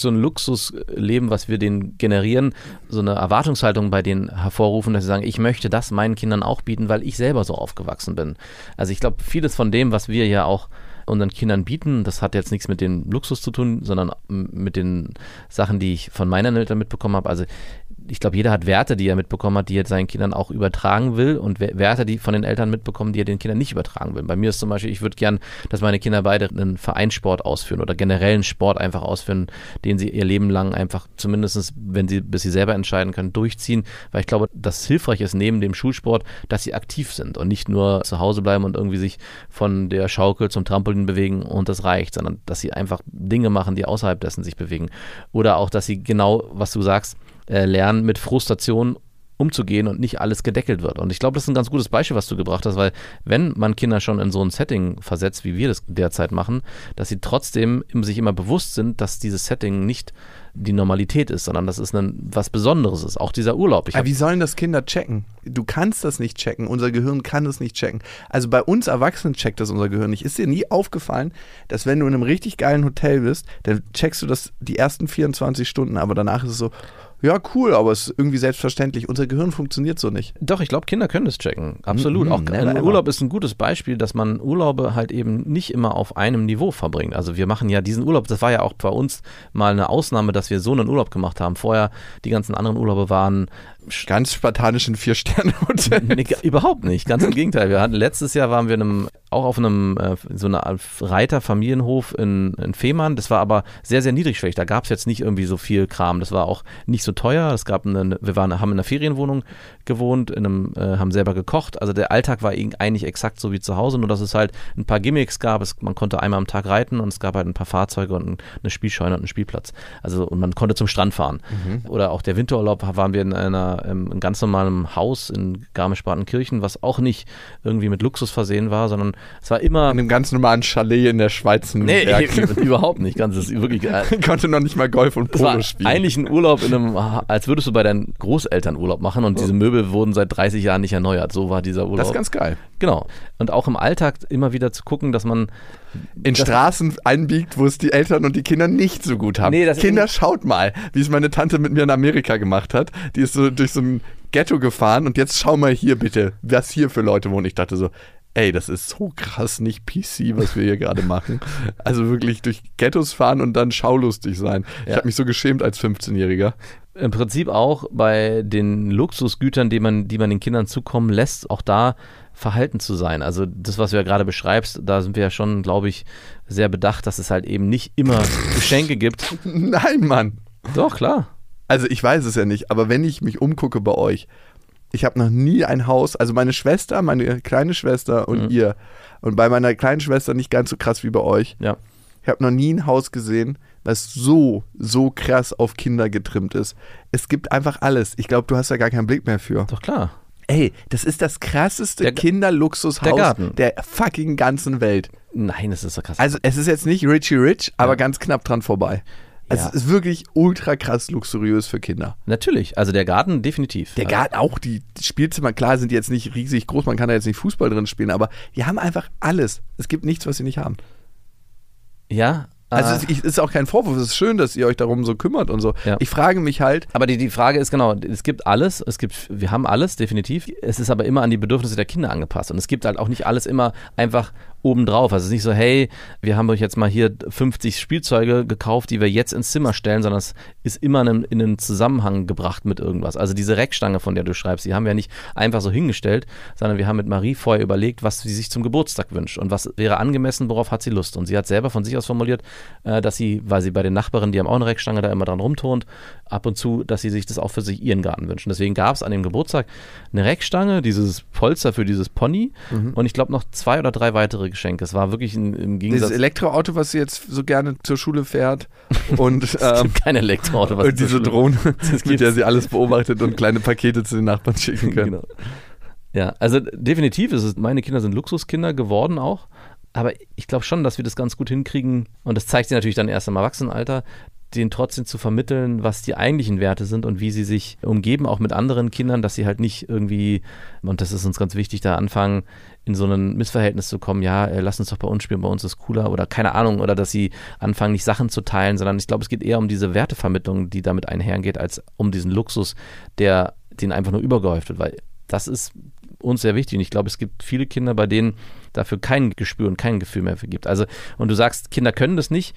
Luxusleben, was wir denen generieren, so eine Erwartungshaltung bei denen hervorrufen, dass sie sagen, ich möchte das meinen Kindern auch bieten, weil ich selber so aufgewachsen bin. Also ich glaube, vieles von dem, was wir ja auch unseren Kindern bieten, das hat jetzt nichts mit dem Luxus zu tun, sondern mit den Sachen, die ich von meinen Eltern mitbekommen habe. Also ich glaube, jeder hat Werte, die er mitbekommen hat, die er seinen Kindern auch übertragen will und Werte, die von den Eltern mitbekommen, die er den Kindern nicht übertragen will. Bei mir ist zum Beispiel, ich würde gern, dass meine Kinder beide einen Vereinssport ausführen oder generell einen Sport einfach ausführen, den sie ihr Leben lang einfach zumindest, bis sie selber entscheiden können, durchziehen, weil ich glaube, dass es hilfreich ist neben dem Schulsport, dass sie aktiv sind und nicht nur zu Hause bleiben und irgendwie sich von der Schaukel zum Trampolin bewegen und das reicht, sondern dass sie einfach Dinge machen, die außerhalb dessen sich bewegen. Oder auch, dass sie genau, was du sagst, lernen, mit Frustration umzugehen und nicht alles gedeckelt wird. Und ich glaube, das ist ein ganz gutes Beispiel, was du gebracht hast, weil wenn man Kinder schon in so ein Setting versetzt, wie wir das derzeit machen, dass sie trotzdem sich immer bewusst sind, dass dieses Setting nicht die Normalität ist, sondern dass es was Besonderes ist. Auch dieser Urlaub. Aber wie sollen das Kinder checken? Du kannst das nicht checken. Unser Gehirn kann das nicht checken. Also bei uns Erwachsenen checkt das unser Gehirn nicht. Ist dir nie aufgefallen, dass wenn du in einem richtig geilen Hotel bist, dann checkst du das die ersten 24 Stunden, aber danach ist es so, ja, cool, aber es ist irgendwie selbstverständlich. Unser Gehirn funktioniert so nicht. Doch, ich glaube, Kinder können das checken. Absolut. Auch Urlaub ist ein gutes Beispiel, dass man Urlaube halt eben nicht immer auf einem Niveau verbringt. Also wir machen ja diesen Urlaub, das war ja auch bei uns mal eine Ausnahme, dass wir so einen Urlaub gemacht haben. Vorher, die ganzen anderen Urlaube waren ganz spartanischen 4-Sterne-Hotel. Nee, überhaupt nicht, ganz im Gegenteil. Letztes Jahr waren wir auch auf einem so einer Reiterfamilienhof in Fehmarn. Das war aber sehr, sehr niedrigschwellig. Da gab es jetzt nicht irgendwie so viel Kram. Das war auch nicht so teuer. Wir haben in einer Ferienwohnung gewohnt, haben selber gekocht. Also der Alltag war eigentlich exakt so wie zu Hause, nur dass es halt ein paar Gimmicks gab. Man konnte einmal am Tag reiten und es gab halt ein paar Fahrzeuge und eine Spielscheune und einen Spielplatz. Also und man konnte zum Strand fahren. Oder auch der Winterurlaub waren wir in einem ganz normalen Haus in Garmisch-Partenkirchen, was auch nicht irgendwie mit Luxus versehen war, sondern es war immer... In einem ganz normalen Chalet in der Schweiz. Nee, überhaupt nicht. Ich konnte noch nicht mal Golf und Polo spielen. Eigentlich ein Urlaub als würdest du bei deinen Großeltern Urlaub machen und diese Möbel wurden seit 30 Jahren nicht erneuert. So war dieser Urlaub. Das ist ganz geil. Genau. Und auch im Alltag immer wieder zu gucken, dass man in Straßen einbiegt, wo es die Eltern und die Kinder nicht so gut haben. Kinder, schaut mal, wie es meine Tante mit mir in Amerika gemacht hat. Die ist so durch so ein Ghetto gefahren und jetzt schau mal hier bitte, was hier für Leute wohnen. Ich dachte so, ey, das ist so krass nicht PC, was wir hier gerade machen. Also wirklich durch Ghettos fahren und dann schaulustig sein. Ja. Ich habe mich so geschämt als 15-Jähriger. Im Prinzip auch bei den Luxusgütern, die man den Kindern zukommen lässt, auch da verhalten zu sein. Also das, was du ja gerade beschreibst, da sind wir ja schon, glaube ich, sehr bedacht, dass es halt eben nicht immer Geschenke gibt. Nein, Mann. Doch, klar. Also ich weiß es ja nicht, aber wenn ich mich umgucke bei euch, ich habe noch nie ein Haus, also meine kleine Schwester und ihr, und bei meiner kleinen Schwester nicht ganz so krass wie bei euch. Ja. Ich habe noch nie ein Haus gesehen, was so krass auf Kinder getrimmt ist. Es gibt einfach alles. Ich glaube, du hast da gar keinen Blick mehr für. Doch, klar. Ey, das ist das krasseste Kinderluxushaus der fucking ganzen Welt. Nein, das ist so krass. Also es ist jetzt nicht Richie Rich, aber ganz knapp dran vorbei. Also es ist wirklich ultra krass luxuriös für Kinder. Natürlich, also der Garten definitiv. Der Garten, auch die Spielzimmer, klar, sind jetzt nicht riesig groß, man kann da jetzt nicht Fußball drin spielen, aber die haben einfach alles. Es gibt nichts, was sie nicht haben. Ja. Also es ist auch kein Vorwurf, es ist schön, dass ihr euch darum so kümmert und so. Ja. Ich frage mich halt... Aber die Frage ist genau, es gibt alles, wir haben alles, definitiv. Es ist aber immer an die Bedürfnisse der Kinder angepasst und es gibt halt auch nicht alles immer einfach obendrauf. Also es ist nicht so, hey, wir haben euch jetzt mal hier 50 Spielzeuge gekauft, die wir jetzt ins Zimmer stellen, sondern es ist immer in einen Zusammenhang gebracht mit irgendwas. Also diese Reckstange, von der du schreibst, die haben wir nicht einfach so hingestellt, sondern wir haben mit Marie vorher überlegt, was sie sich zum Geburtstag wünscht und was wäre angemessen, worauf hat sie Lust. Und sie hat selber von sich aus formuliert, dass sie, weil sie bei den Nachbarinnen, die haben auch eine Reckstange, da immer dran rumturnt, ab und zu, dass sie sich das auch für sich ihren Garten wünschen. Deswegen gab es an dem Geburtstag eine Reckstange, dieses Polster für dieses Pony und ich glaube noch 2 oder 3 weitere Geschenke. Es war wirklich im Gegensatz... Dieses Elektroauto, was sie jetzt so gerne zur Schule fährt und es gibt kein Elektroauto, was und diese Drohne, mit der sie alles beobachtet und kleine Pakete zu den Nachbarn schicken können. Genau. Ja, also definitiv meine Kinder sind Luxuskinder geworden auch, aber ich glaube schon, dass wir das ganz gut hinkriegen und das zeigt sich natürlich dann erst im Erwachsenenalter, denen trotzdem zu vermitteln, was die eigentlichen Werte sind und wie sie sich umgeben, auch mit anderen Kindern, dass sie halt nicht irgendwie, und das ist uns ganz wichtig, da anfangen, in so ein Missverhältnis zu kommen, ja, lass uns doch bei uns spielen, bei uns ist cooler oder keine Ahnung, oder dass sie anfangen, nicht Sachen zu teilen, sondern ich glaube, es geht eher um diese Wertevermittlung, die damit einhergeht, als um diesen Luxus, der denen einfach nur übergehäuft wird, weil das ist uns sehr wichtig und ich glaube, es gibt viele Kinder, bei denen dafür kein Gespür und kein Gefühl mehr für gibt. Also, und du sagst, Kinder können das nicht.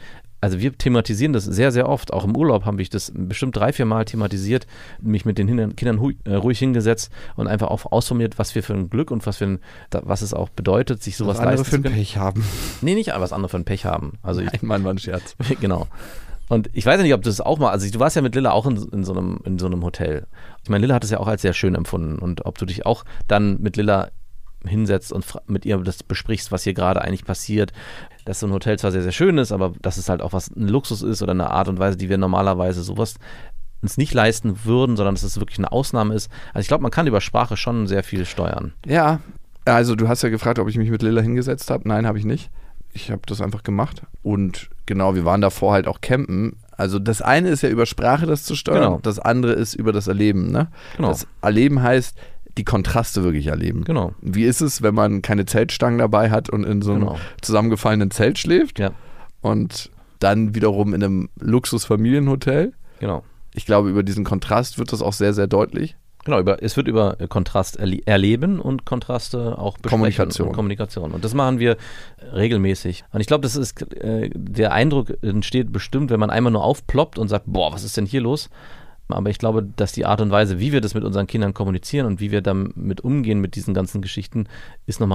Also wir thematisieren das sehr, sehr oft. Auch im Urlaub habe ich das bestimmt 3-4 Mal thematisiert, mich mit den Kindern ruhig hingesetzt und einfach auch ausformuliert, was wir für ein Glück und was es auch bedeutet, sich sowas leisten zu können. Was andere für ein Pech haben. Nee, nicht was andere für ein Pech haben. Also Nein, war ein Scherz. Genau. Und ich weiß ja nicht, ob du das auch mal, also du warst ja mit Lilla auch in so einem Hotel. Ich meine, Lilla hat es ja auch als sehr schön empfunden und ob du dich auch dann mit Lilla hinsetzt und mit ihr das besprichst, was hier gerade eigentlich passiert, dass so ein Hotel zwar sehr, sehr schön ist, aber dass es halt auch ein Luxus ist oder eine Art und Weise, die wir normalerweise sowas uns nicht leisten würden, sondern dass es wirklich eine Ausnahme ist. Also ich glaube, man kann über Sprache schon sehr viel steuern. Ja, also du hast ja gefragt, ob ich mich mit Lilla hingesetzt habe. Nein, habe ich nicht. Ich habe das einfach gemacht und genau, wir waren davor halt auch campen. Also das eine ist ja über Sprache das zu steuern, genau. Das andere ist über das Erleben. Ne? Genau. Das Erleben heißt, die Kontraste wirklich erleben. Genau. Wie ist es, wenn man keine Zeltstangen dabei hat und in so einem zusammengefallenen Zelt schläft? Ja. Und dann wiederum in einem Luxusfamilienhotel? Genau. Ich glaube, über diesen Kontrast wird das auch sehr, sehr deutlich. Genau, es wird über Kontrast erleben und Kontraste auch besprechen. Kommunikation. Und das machen wir regelmäßig. Und ich glaube, das ist der Eindruck entsteht bestimmt, wenn man einmal nur aufploppt und sagt, boah, was ist denn hier los? Aber ich glaube, dass die Art und Weise, wie wir das mit unseren Kindern kommunizieren und wie wir damit umgehen mit diesen ganzen Geschichten, ist nochmal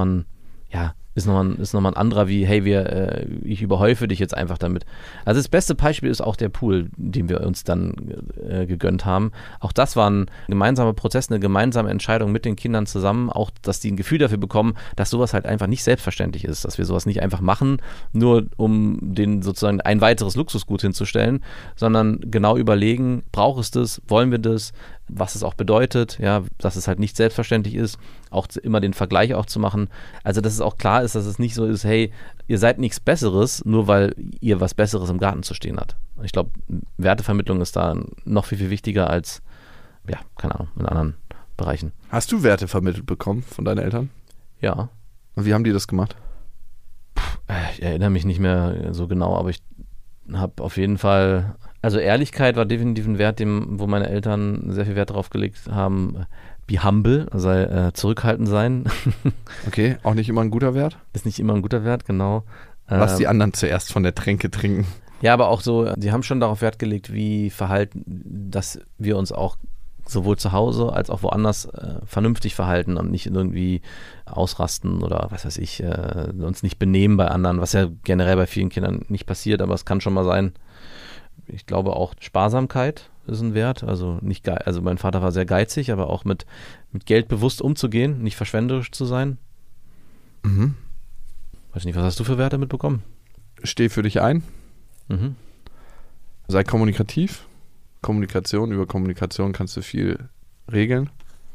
ein anderer wie, hey, ich überhäufe dich jetzt einfach damit. Also das beste Beispiel ist auch der Pool, den wir uns dann gegönnt haben. Auch das war ein gemeinsamer Prozess, eine gemeinsame Entscheidung mit den Kindern zusammen, auch, dass die ein Gefühl dafür bekommen, dass sowas halt einfach nicht selbstverständlich ist, dass wir sowas nicht einfach machen, nur um denen sozusagen ein weiteres Luxusgut hinzustellen, sondern genau überlegen, braucht es das, wollen wir das, was es auch bedeutet, ja, dass es halt nicht selbstverständlich ist, auch immer den Vergleich auch zu machen. Also, dass es auch klar ist, dass es nicht so ist, hey, ihr seid nichts Besseres, nur weil ihr was Besseres im Garten zu stehen habt. Ich glaube, Wertevermittlung ist da noch viel, viel wichtiger als, ja, keine Ahnung, in anderen Bereichen. Hast du Werte vermittelt bekommen von deinen Eltern? Ja. Und wie haben die das gemacht? Ich erinnere mich nicht mehr so genau, aber ich habe auf jeden Fall, also Ehrlichkeit war definitiv ein Wert, wo meine Eltern sehr viel Wert drauf gelegt haben. Be humble, also zurückhaltend sein. Okay, auch nicht immer ein guter Wert? Ist nicht immer ein guter Wert, genau. Lass die anderen zuerst von der Tränke trinken. Ja, aber auch so, die haben schon darauf Wert gelegt, wie verhalten, dass wir uns auch sowohl zu Hause als auch woanders vernünftig verhalten und nicht irgendwie ausrasten oder was weiß ich, uns nicht benehmen bei anderen, was ja generell bei vielen Kindern nicht passiert, aber es kann schon mal sein. Ich glaube auch Sparsamkeit ist ein Wert, also nicht also mein Vater war sehr geizig, aber auch mit Geld bewusst umzugehen, nicht verschwenderisch zu sein. Mhm. Weiß nicht, was hast du für Werte mitbekommen? Steh für dich ein. Mhm. Sei kommunikativ. Über Kommunikation kannst du viel regeln.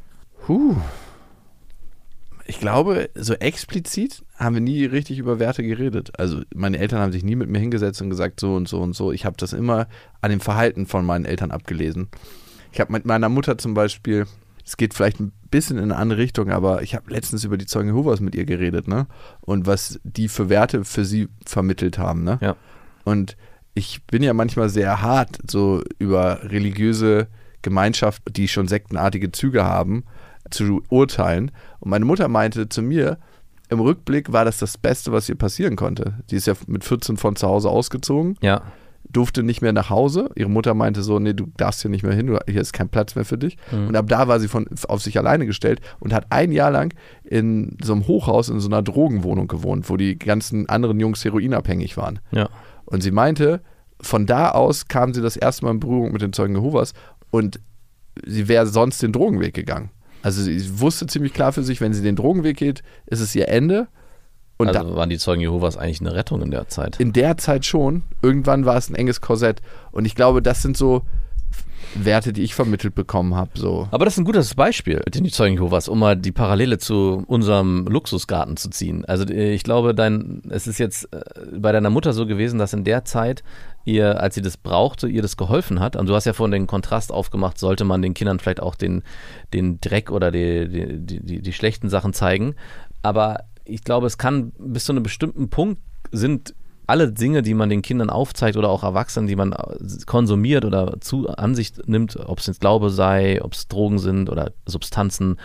Ich glaube, so explizit haben wir nie richtig über Werte geredet. Also meine Eltern haben sich nie mit mir hingesetzt und gesagt, so und so und so. Ich habe das immer an dem Verhalten von meinen Eltern abgelesen. Ich habe mit meiner Mutter zum Beispiel, es geht vielleicht ein bisschen in eine andere Richtung, aber ich habe letztens über die Zeugen Jehovas mit ihr geredet, ne? Und was die für Werte für sie vermittelt haben, ne? Ja. Und ich bin ja manchmal sehr hart so über religiöse Gemeinschaften, die schon sektenartige Züge haben, zu urteilen. Und meine Mutter meinte zu mir, im Rückblick war das Beste, was ihr passieren konnte. Sie ist ja mit 14 von zu Hause ausgezogen, durfte nicht mehr nach Hause. Ihre Mutter meinte so, nee, du darfst hier nicht mehr hin, hier ist kein Platz mehr für dich. Mhm. Und ab da war sie auf sich alleine gestellt und hat ein Jahr lang in so einem Hochhaus in so einer Drogenwohnung gewohnt, wo die ganzen anderen Jungs heroinabhängig waren. Ja. Und sie meinte, von da aus kam sie das erste Mal in Berührung mit den Zeugen Jehovas und sie wäre sonst den Drogenweg gegangen. Also sie wusste ziemlich klar für sich, wenn sie den Drogenweg geht, ist es ihr Ende. Und also waren die Zeugen Jehovas eigentlich eine Rettung in der Zeit? In der Zeit schon. Irgendwann war es ein enges Korsett. Und ich glaube, das sind so Werte, die ich vermittelt bekommen habe. So. Aber das ist ein gutes Beispiel, die Zeugen Jehovas, um mal die Parallele zu unserem Luxusgarten zu ziehen. Also ich glaube, es ist jetzt bei deiner Mutter so gewesen, dass in der Zeit ihr, als sie das brauchte, ihr das geholfen hat. Und du hast ja vorhin den Kontrast aufgemacht, sollte man den Kindern vielleicht auch den Dreck oder die schlechten Sachen zeigen. Aber ich glaube, es kann bis zu einem bestimmten Punkt sind alle Dinge, die man den Kindern aufzeigt oder auch Erwachsenen, die man konsumiert oder zu Ansicht nimmt, ob es jetzt Glaube sei, ob es Drogen sind oder Substanzen,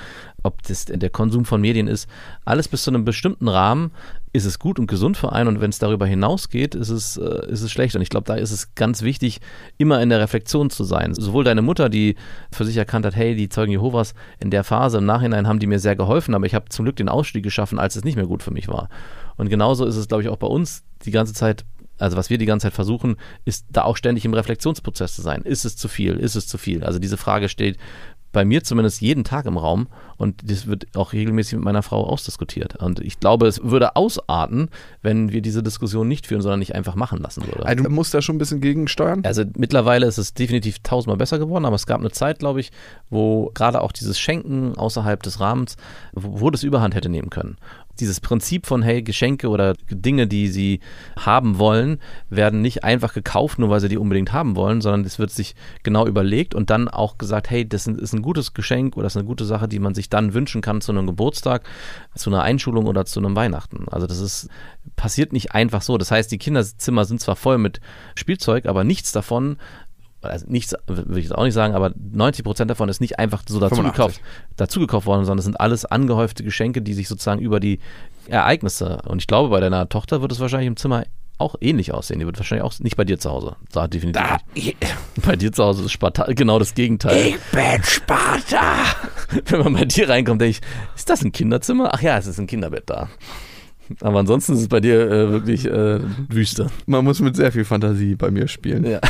ob das der Konsum von Medien ist, alles bis zu einem bestimmten Rahmen ist es gut und gesund für einen und wenn es darüber hinausgeht, ist es schlecht. Und ich glaube, da ist es ganz wichtig, immer in der Reflexion zu sein. Sowohl deine Mutter, die für sich erkannt hat, hey, die Zeugen Jehovas in der Phase, im Nachhinein haben die mir sehr geholfen, aber ich habe zum Glück den Ausstieg geschaffen, als es nicht mehr gut für mich war. Und genauso ist es, glaube ich, auch bei uns die ganze Zeit, also was wir die ganze Zeit versuchen, ist da auch ständig im Reflexionsprozess zu sein. Ist es zu viel? Ist es zu viel? Also diese Frage steht bei mir zumindest jeden Tag im Raum und das wird auch regelmäßig mit meiner Frau ausdiskutiert. Und ich glaube, es würde ausarten, wenn wir diese Diskussion nicht führen, sondern nicht einfach machen lassen würden. Also du musst da schon ein bisschen gegensteuern? Also mittlerweile ist es definitiv 1000-mal besser geworden, aber es gab eine Zeit, glaube ich, wo gerade auch dieses Schenken außerhalb des Rahmens, wo das Überhand hätte nehmen können. Dieses Prinzip von, hey, Geschenke oder Dinge, die sie haben wollen, werden nicht einfach gekauft, nur weil sie die unbedingt haben wollen, sondern es wird sich genau überlegt und dann auch gesagt, hey, das ist ein gutes Geschenk oder das ist eine gute Sache, die man sich dann wünschen kann zu einem Geburtstag, zu einer Einschulung oder zu einem Weihnachten. Also passiert nicht einfach so. Das heißt, die Kinderzimmer sind zwar voll mit Spielzeug, aber nichts davon, also nichts will ich jetzt auch nicht sagen, aber 90% davon ist nicht einfach so dazu gekauft worden, sondern es sind alles angehäufte Geschenke, die sich sozusagen über die Ereignisse, und ich glaube, bei deiner Tochter wird es wahrscheinlich im Zimmer auch ähnlich aussehen. Die wird wahrscheinlich auch nicht bei dir zu Hause. Definitiv nicht. Bei dir zu Hause ist Sparta genau das Gegenteil. Ich bin Sparta! Wenn man bei dir reinkommt, denke ich, ist das ein Kinderzimmer? Ach ja, es ist ein Kinderbett da. Aber ansonsten ist es bei dir wirklich Wüste. Man muss mit sehr viel Fantasie bei mir spielen. Ja.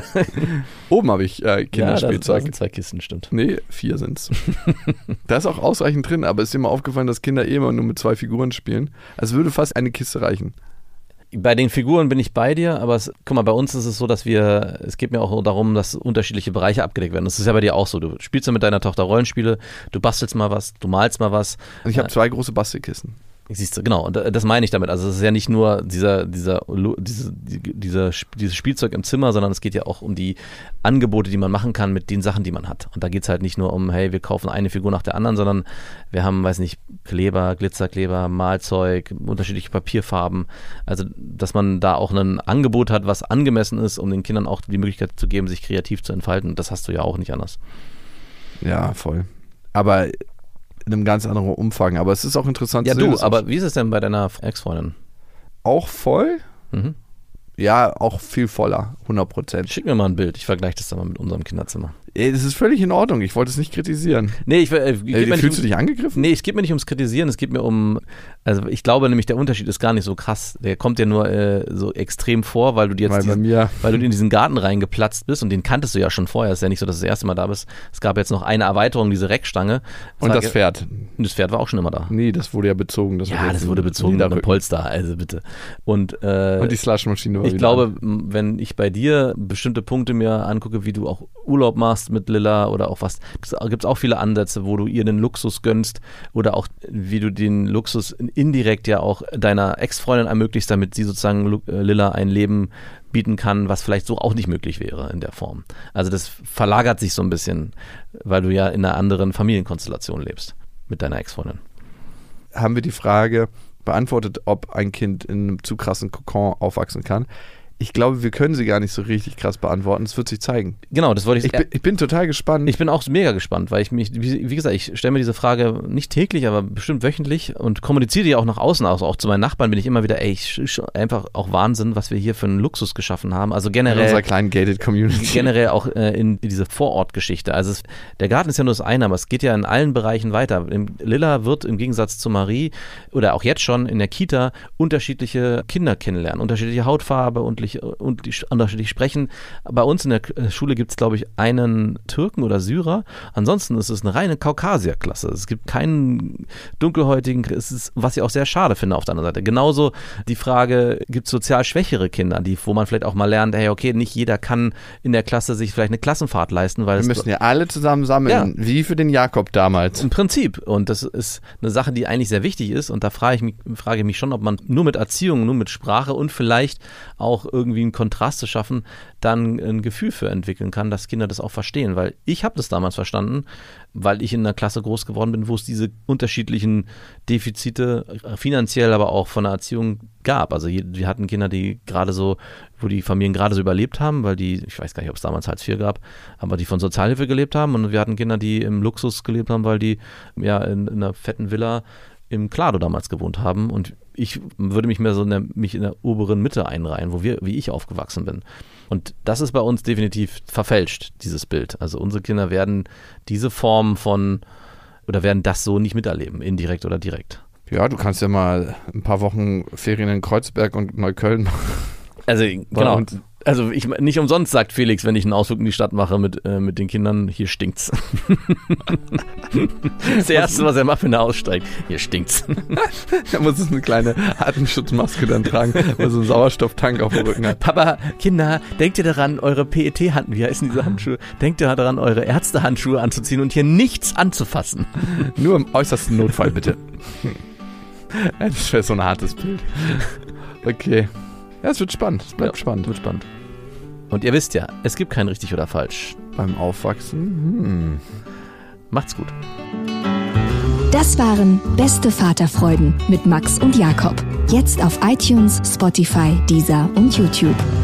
Oben habe ich Kinderspielzeug. Ja, da sind 2 Kisten, stimmt. Nee, 4 sind's. Da ist auch ausreichend drin, aber es ist dir mal aufgefallen, dass Kinder immer nur mit 2 Figuren spielen. Also würde fast eine Kiste reichen. Bei den Figuren bin ich bei dir, aber guck mal, bei uns ist es so, dass es geht mir auch darum, dass unterschiedliche Bereiche abgedeckt werden. Das ist ja bei dir auch so. Du spielst ja mit deiner Tochter Rollenspiele, du bastelst mal was, du malst mal was. Und ich habe 2 große Bastelkisten. Siehst du, genau, und das meine ich damit. Also es ist ja nicht nur dieses Spielzeug im Zimmer, sondern es geht ja auch um die Angebote, die man machen kann mit den Sachen, die man hat. Und da geht es halt nicht nur um, hey, wir kaufen eine Figur nach der anderen, sondern wir haben, weiß nicht, Kleber, Glitzerkleber, Malzeug, unterschiedliche Papierfarben. Also, dass man da auch ein Angebot hat, was angemessen ist, um den Kindern auch die Möglichkeit zu geben, sich kreativ zu entfalten. Das hast du ja auch nicht anders. Ja, voll. Aber in einem ganz anderen Umfang, aber es ist auch interessant zu sehen. Ja, du, aber wie ist es denn bei deiner Ex-Freundin? Auch voll? Mhm. Ja, auch viel voller, 100%. Schick mir mal ein Bild, ich vergleiche das dann mal mit unserem Kinderzimmer. Das ist völlig in Ordnung, ich wollte es nicht kritisieren. Nee, fühlst du dich angegriffen? Nee, es geht mir nicht ums Kritisieren, es geht mir also ich glaube nämlich, der Unterschied ist gar nicht so krass. Der kommt dir nur so extrem vor, weil du in diesen Garten reingeplatzt bist und den kanntest du ja schon vorher. Es ist ja nicht so, dass du das erste Mal da bist. Es gab jetzt noch eine Erweiterung, diese Reckstange. Und das Pferd? Das Pferd war auch schon immer da. Nee, das wurde ja bezogen. Das wurde bezogen mit einem Polster, also bitte. Und die Slushmaschine war ich glaube, wenn ich bei dir bestimmte Punkte mir angucke, wie du auch Urlaub machst mit Lilla oder auch was, gibt es auch viele Ansätze, wo du ihr den Luxus gönnst oder auch wie du den Luxus indirekt ja auch deiner Ex-Freundin ermöglicht, damit sie sozusagen Lilla ein Leben bieten kann, was vielleicht so auch nicht möglich wäre in der Form. Also das verlagert sich so ein bisschen, weil du ja in einer anderen Familienkonstellation lebst mit deiner Ex-Freundin. Haben wir die Frage beantwortet, ob ein Kind in einem zu krassen Kokon aufwachsen kann? Ich glaube, wir können sie gar nicht so richtig krass beantworten. Es wird sich zeigen. Genau, das wollte ich bin total gespannt. Ich bin auch mega gespannt, weil wie gesagt, ich stelle mir diese Frage nicht täglich, aber bestimmt wöchentlich und kommuniziere die auch nach außen aus. Auch zu meinen Nachbarn bin ich immer wieder, einfach auch Wahnsinn, was wir hier für einen Luxus geschaffen haben. Also generell. In unserer kleinen gated Community. Generell auch in diese Vorortgeschichte. Also der Garten ist ja nur das eine, aber es geht ja in allen Bereichen weiter. Lilla wird im Gegensatz zu Marie oder auch jetzt schon in der Kita unterschiedliche Kinder kennenlernen, unterschiedliche Hautfarbe und unterschiedlich sprechen. Bei uns in der Schule gibt es, glaube ich, einen Türken oder Syrer. Ansonsten ist es eine reine Kaukasierklasse. Es gibt keinen dunkelhäutigen, was ich auch sehr schade finde auf der anderen Seite. Genauso die Frage, gibt es sozial schwächere Kinder, wo man vielleicht auch mal lernt, hey, okay, nicht jeder kann in der Klasse sich vielleicht eine Klassenfahrt leisten. Weil wir müssen ja alle zusammen sammeln, wie für den Jakob damals. Im Prinzip. Und das ist eine Sache, die eigentlich sehr wichtig ist. Und da frage ich mich schon, ob man nur mit Erziehung, nur mit Sprache und vielleicht auch irgendwie einen Kontrast zu schaffen, dann ein Gefühl für entwickeln kann, dass Kinder das auch verstehen. Weil ich habe das damals verstanden, weil ich in einer Klasse groß geworden bin, wo es diese unterschiedlichen Defizite finanziell, aber auch von der Erziehung gab. Also wir hatten Kinder, die gerade so, wo die Familien gerade so überlebt haben, weil die, ich weiß gar nicht, ob es damals Hartz IV gab, aber die von Sozialhilfe gelebt haben, und wir hatten Kinder, die im Luxus gelebt haben, weil die ja in einer fetten Villa im Klado damals gewohnt haben, und ich würde mich mehr so mich in der oberen Mitte einreihen, wie ich aufgewachsen bin. Und das ist bei uns definitiv verfälscht, dieses Bild. Also unsere Kinder werden diese Form werden das so nicht miterleben, indirekt oder direkt. Ja, du kannst ja mal ein paar Wochen Ferien in Kreuzberg und Neukölln machen. Also genau. Also nicht umsonst sagt Felix, wenn ich einen Ausflug in die Stadt mache mit den Kindern, hier stinkt's. Das Erste, was er macht, wenn er aussteigt, hier stinkt's. Er muss eine kleine Atemschutzmaske dann tragen, weil so einen Sauerstofftank auf dem Rücken hat. Papa, Kinder, denkt ihr daran, eure PET-Handschuhe, wie heißen diese Handschuhe? Denkt ihr daran, eure Ärztehandschuhe anzuziehen und hier nichts anzufassen. Nur im äußersten Notfall, bitte. Das wäre so ein hartes Bild. Okay. Ja, es wird spannend. Es bleibt spannend. Wird spannend. Und ihr wisst ja, es gibt kein richtig oder falsch. Beim Aufwachsen. Macht's gut. Das waren Beste Vaterfreuden mit Max und Jakob. Jetzt auf iTunes, Spotify, Deezer und YouTube.